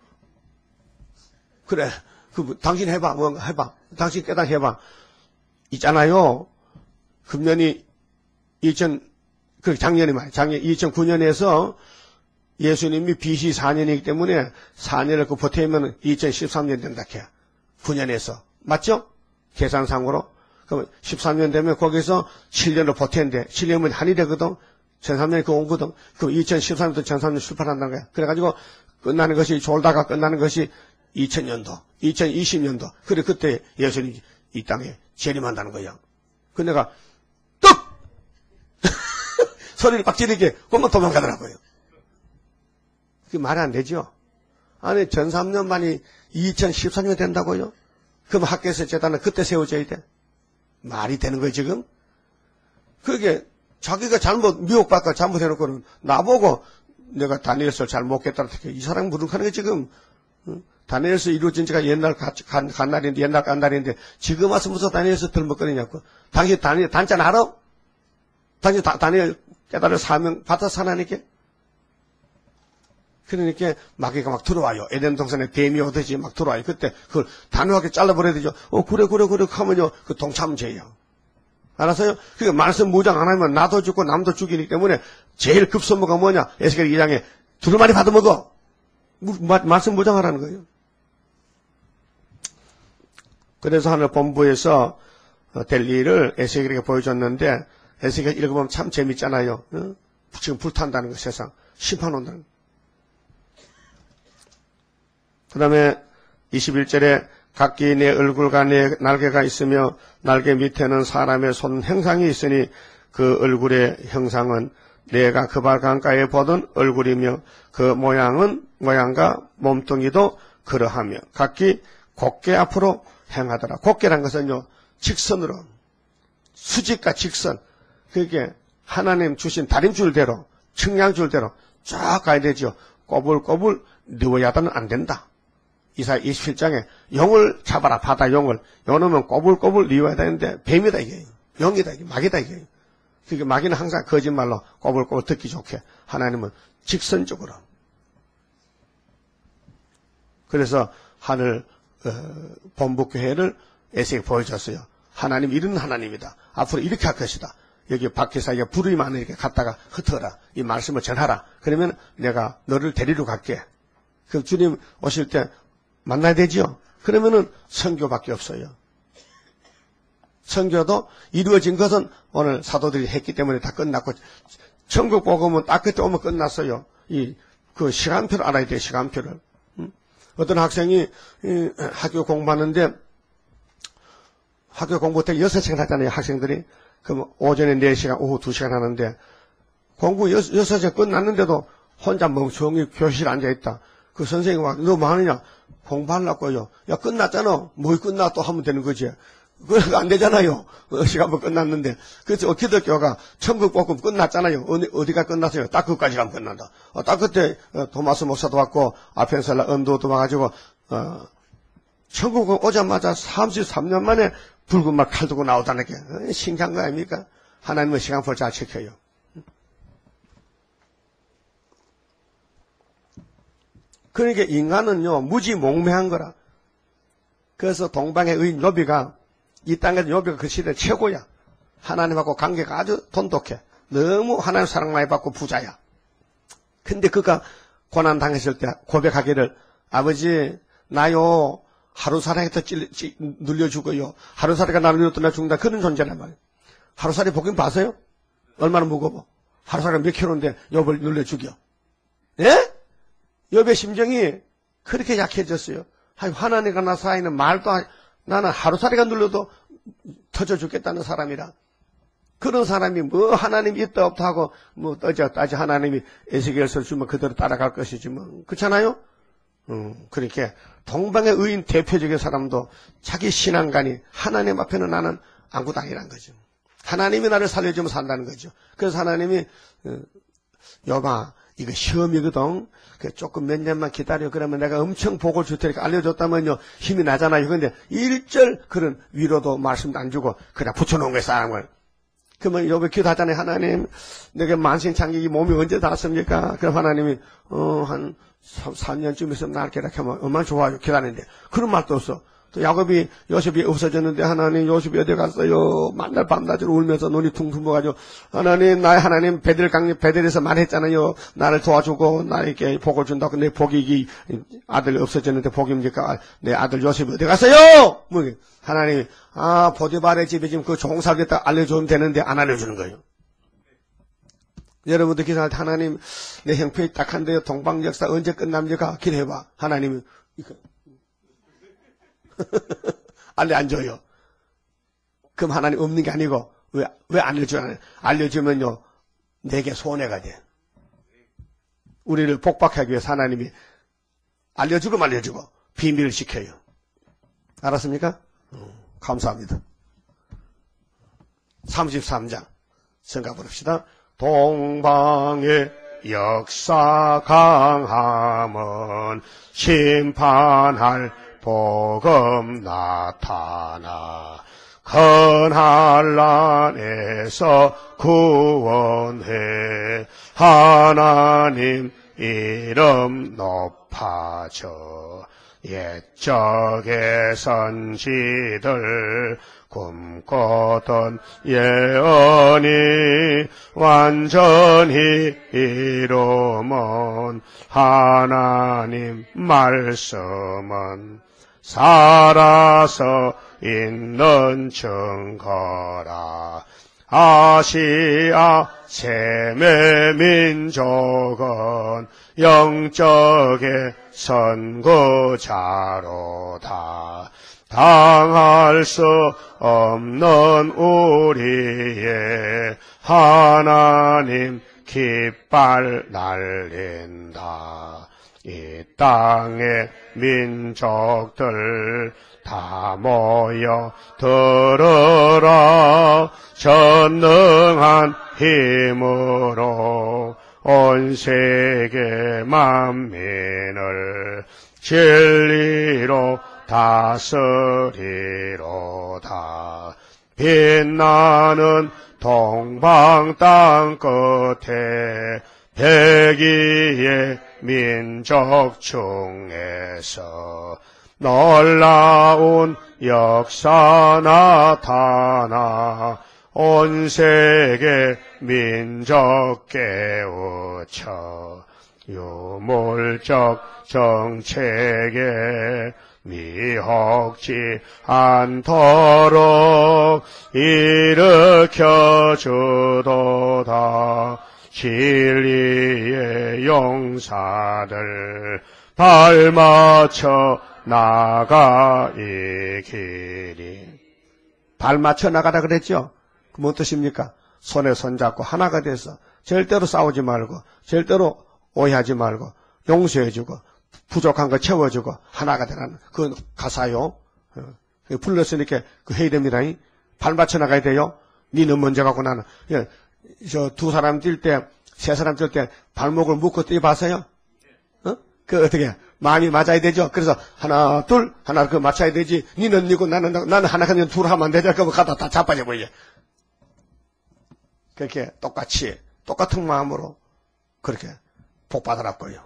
그래. 그, 당신 해봐. 뭐, 해봐. 당신 깨달아 해봐. 있잖아요. 금년이 이천, 그 작년이 말, 작년 이천구 년에서 예수님이 비씨 사 년이기 때문에 사 년을 그 버티면 이천십삼 년 된다 해요. 구 년에서. 맞죠? 계산상으로. 그럼 십삼 년 되면 거기서 칠 년을 버텼는데, 칠 년이면 한이 되거든. 천삼 년이 그 오거든. 그럼 이천십삼 년부터 천삼 년 출발한다는 거야. 그래가지고 끝나는 것이, 졸다가 끝나는 것이 이천 년도, 이천이십 년도. 그래, 그때 예수님이 이 땅에 재림한다는 거야. 그 내가, 떡! 소리를 막 지르게, 그만 도망가더라고요. 그게 말이 안 되죠? 아니, 전 삼 년 만이 이천십삼 년 된다고요? 그럼 학교에서 재단은 그때 세워져야 돼? 말이 되는 거예요, 지금? 그게, 자기가 잘못, 미혹받고 잘못해놓고는 나보고 내가 다니엘서 잘못 깼다는 이 사람 무능하는 게 지금, 다니엘서 이루어진 지가 옛날 간, 간, 간 날인데, 옛날 간 날인데, 지금 와서 무슨 다니엘서 들먹거리냐고. 당신 다니엘, 단짠 알아? 당신 다, 다니엘 깨달을 사명 받아서 하나님께? 그러니까 마귀가 막 들어와요. 에덴 동산에 뱀이 오듯이 막 들어와요. 그때 그걸 단호하게 잘라버려야 되죠. 어, 그래, 그래, 그래, 하면요. 그 동참죄예요. 알았어요? 그러니까 말씀 무장 안 하면 나도 죽고 남도 죽이기 때문에 제일 급선무가 뭐냐? 에스겔 이 장에 두루마리 받아먹어. 말씀 무장하라는 거예요. 그래서 하늘 본부에서 될 일을 에스겔에게 보여줬는데 에스겔 읽어보면 참 재밌잖아요. 어? 지금 불탄다는 거 세상. 심판 온다는 거. 그 다음에 이십일 절에 각기 내 얼굴과 내 날개가 있으며 날개 밑에는 사람의 손 형상이 있으니 그 얼굴의 형상은 내가 그발 강가에 보던 얼굴이며 그 모양은 모양과 몸뚱이도 그러하며 각기 곧게 앞으로 행하더라. 곧게란 것은요 직선으로 수직과 직선 그게 하나님 주신 다림줄대로 측량줄대로 쫙 가야 되죠. 꼬불꼬불 누워야다는 안 된다. 이사야 이십칠 장에 용을 잡아라. 바다 용을. 요놈은 꼬불꼬불 리워야 되는데 뱀이다 이게. 용이다 이게. 마귀다 이게. 그러니까 마귀는 항상 거짓말로 꼬불꼬불 듣기 좋게. 하나님은 직선적으로. 그래서 하늘 어, 본부교회를 에스겔이 보여줬어요. 하나님 이런 하나님이다. 앞으로 이렇게 할 것이다. 여기 박기사에게 부름이 많으 이렇게 갔다가 흩어라. 이 말씀을 전하라. 그러면 내가 너를 데리러 갈게. 그 주님 오실 때 만나야 되지요. 그러면은 선교밖에 없어요. 선교도 이루어진 것은 오늘 사도들이 했기 때문에 다 끝났고 천국 복음은 딱 그때 오면 끝났어요. 이 그 시간표를 알아야 돼요. 시간표를. 음? 어떤 학생이 이, 학교 공부하는데 학교 공부 때 여섯 시간 하잖아요. 학생들이. 그럼 오전에 네 시간, 오후 두 시간 하는데 공부 여섯 시간 끝났는데도 혼자 멍청히 교실 앉아있다. 그 선생님이 막, 너 뭐 하느냐? 공부하려고요. 야, 끝났잖아. 뭐 끝나 또 하면 되는 거지. 그거 안 되잖아요. 시간 뭐 끝났는데. 그래서 기독교가 천국 복음 끝났잖아요. 어디, 어디가 끝났어요? 딱 그까지 가면 끝난다. 어, 딱 그때 도마스 목사도 왔고, 아펜셀라 언도도 와가지고, 어, 천국에 오자마자 삼십삼 년 만에 붉은 말 칼 들고 나오다는 게 신기한 거 아닙니까? 하나님은 시간표를 잘 지켜요. 그러니까 인간은요, 무지몽매한 거라. 그래서 동방의 의인 요비가, 이 땅에서 요비가 그 시대 최고야. 하나님하고 관계가 아주 돈독해. 너무 하나님 사랑 많이 받고 부자야. 근데 그가 고난 당했을 때 고백하기를, 아버지, 나요, 하루살이가 눌려 죽어요. 하루살이가 나를 눌렸다 나 죽는다. 그런 존재란 말이에요. 하루살이 복음 봐서요? 얼마나 무거워. 하루살이가 몇 킬로인데 욥을 눌려 죽여. 예? 욥의 심정이 그렇게 약해졌어요. 하나님과 나 사이는 말도 안, 나는 하루살이가 눌려도 터져 죽겠다는 사람이라. 그런 사람이 뭐 하나님이 있다 없다 하고 뭐 떠져 따지 하나님이 에스겔서 주면 그대로 따라갈 것이지 뭐. 그렇잖아요? 음, 그렇게 동방의 의인 대표적인 사람도 자기 신앙관이 하나님 앞에는 나는 아무것도 아니란 거죠. 하나님이 나를 살려주면 산다는 거죠. 그래서 하나님이 여봐 이거 시험이거든. 조금 몇 년만 기다려. 그러면 내가 엄청 복을 줄 테니까 알려줬다면요 힘이 나잖아요. 그런데 일절 그런 위로도 말씀도 안 주고 그냥 붙여놓은 거예요 사람을. 그러면 여기 기도하잖아요. 하나님 내게 만신창기 이 몸이 언제 닿습니까? 그럼 하나님이 어, 한 삼 년쯤 있으면 날 기다리면 얼마나 좋아요. 기다리는데 그런 말도 없어. 또 야곱이 요셉이 없어졌는데 하나님 요셉이 어디 갔어요? 만날 밤낮으로 울면서 눈이 퉁퉁 부어가지고 하나님 나의 하나님 베델 강림 베델에서 말했잖아요. 나를 도와주고 나에게 복을 준다고. 내 복이 아들 없어졌는데 복입니까? 내 아들 요셉이 어디 갔어요? 뭐 하나님 아 보디발의 집에 지금 그 종살겠다 알려주면 되는데 안 알려주는 거예요. 여러분들 기도할 때 하나님 내 형편이 딱한데요. 동방 역사 언제 끝납니까? 기도해봐. 하나님은 이거 알려 안 줘요. 그럼 하나님 없는 게 아니고 왜 왜 안 알려줘요? 알려주면요 내게 손해가 돼. 우리를 복박하기 위해서 하나님이 알려주고 말려주고 비밀을 지켜요. 알았습니까? 음, 감사합니다. 삼십삼 장 생각 보십시다. 동방의 역사 강함은 심판할 복음 나타나 큰한란에서 구원해 하나님 이름 높아져 옛적의 선지들 꿈꿨던 예언이 완전히 이루면 하나님 말씀은 살아서 있는 증거라. 아시아 셈의 민족은 영적의 선구자로다. 당할 수 없는 우리의 하나님 깃발 날린다. 이 땅의 민족들 다 모여 들으라. 전능한 힘으로 온 세계 만민을 진리로 다스리로다. 빛나는 동방 땅 끝에 백이의 민족 중에서 놀라운 역사 나타나 온 세계 민족 깨우쳐 유물적 정책에 미혹지 않도록 일으켜 주도다. 진리의 용사들 발맞춰 나가 이 길이. 발맞춰 나가라 그랬죠? 그럼 어떠십니까? 손에 손잡고 하나가 돼서 절대로 싸우지 말고 절대로 오해하지 말고 용서해주고 부족한 거 채워주고 하나가 되라는 그 가사요. 불렀으니까 그 해야 됩니다. 발맞춰 나가야 돼요. 니는 먼저 가고 나는. 저 두 사람 뛸 때, 세 사람 뛸 때 발목을 묶고 뛰어봤어요? 어? 그 어떻게 마음이 맞아야 되죠. 그래서 하나 둘 하나 그 맞춰야 되지. 니는 니고 나는 나는 하나 그냥 둘 하면 안 되죠. 그거 가다 다 자빠져 버리지. 그렇게 똑같이 똑같은 마음으로 그렇게 복 받으라고요.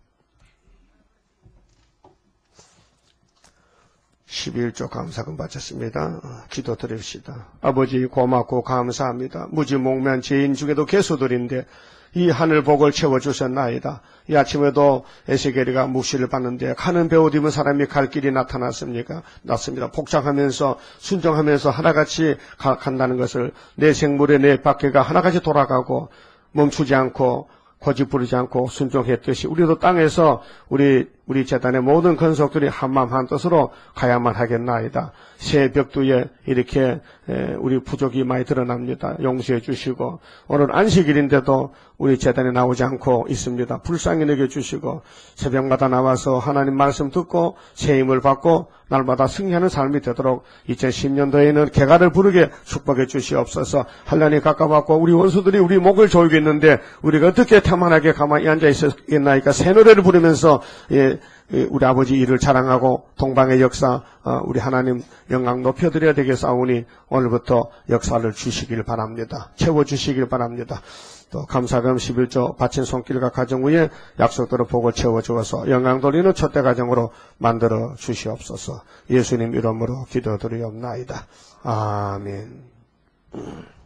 십일 조 감사금 바쳤습니다. 기도 드립시다. 아버지 고맙고 감사합니다. 무지몽면 죄인 중에도 개수들인데 이 하늘 복을 채워주셨나이다. 이 아침에도 에스겔이가 묵시를 받는데 가는 배옷 입은 사람이 갈 길이 나타났습니까? 났습니다. 복장하면서 순종하면서 하나같이 가, 간다는 것을 내 생물의 내 바퀴가 하나같이 돌아가고 멈추지 않고 고집 부리지 않고 순종했듯이 우리도 땅에서 우리 우리 재단의 모든 건속들이 한마음 한뜻으로 가야만 하겠나이다. 새 벽두에 이렇게 우리 부족이 많이 드러납니다. 용서해 주시고 오늘 안식일인데도 우리 재단에 나오지 않고 있습니다. 불쌍히 여겨주시고 새벽마다 나와서 하나님 말씀 듣고 새 힘을 받고 날마다 승리하는 삶이 되도록 이천십 년도에는 개가를 부르게 축복해 주시옵소서. 한란이 가까웠고 우리 원수들이 우리 목을 조이고 있는데 우리가 어떻게 태만하게 가만히 앉아 있었겠나이까 새 노래를 부르면서 예, 우리 아버지 일을 자랑하고 동방의 역사 우리 하나님 영광 높여드려야 되겠사오니 오늘부터 역사를 주시길 바랍니다. 채워주시길 바랍니다. 또 감사금 십일 조 바친 손길과 가정 위에 약속대로 복을 채워주어서 영광 돌리는 첫대 가정으로 만들어 주시옵소서. 예수님 이름으로 기도드리옵나이다. 아멘.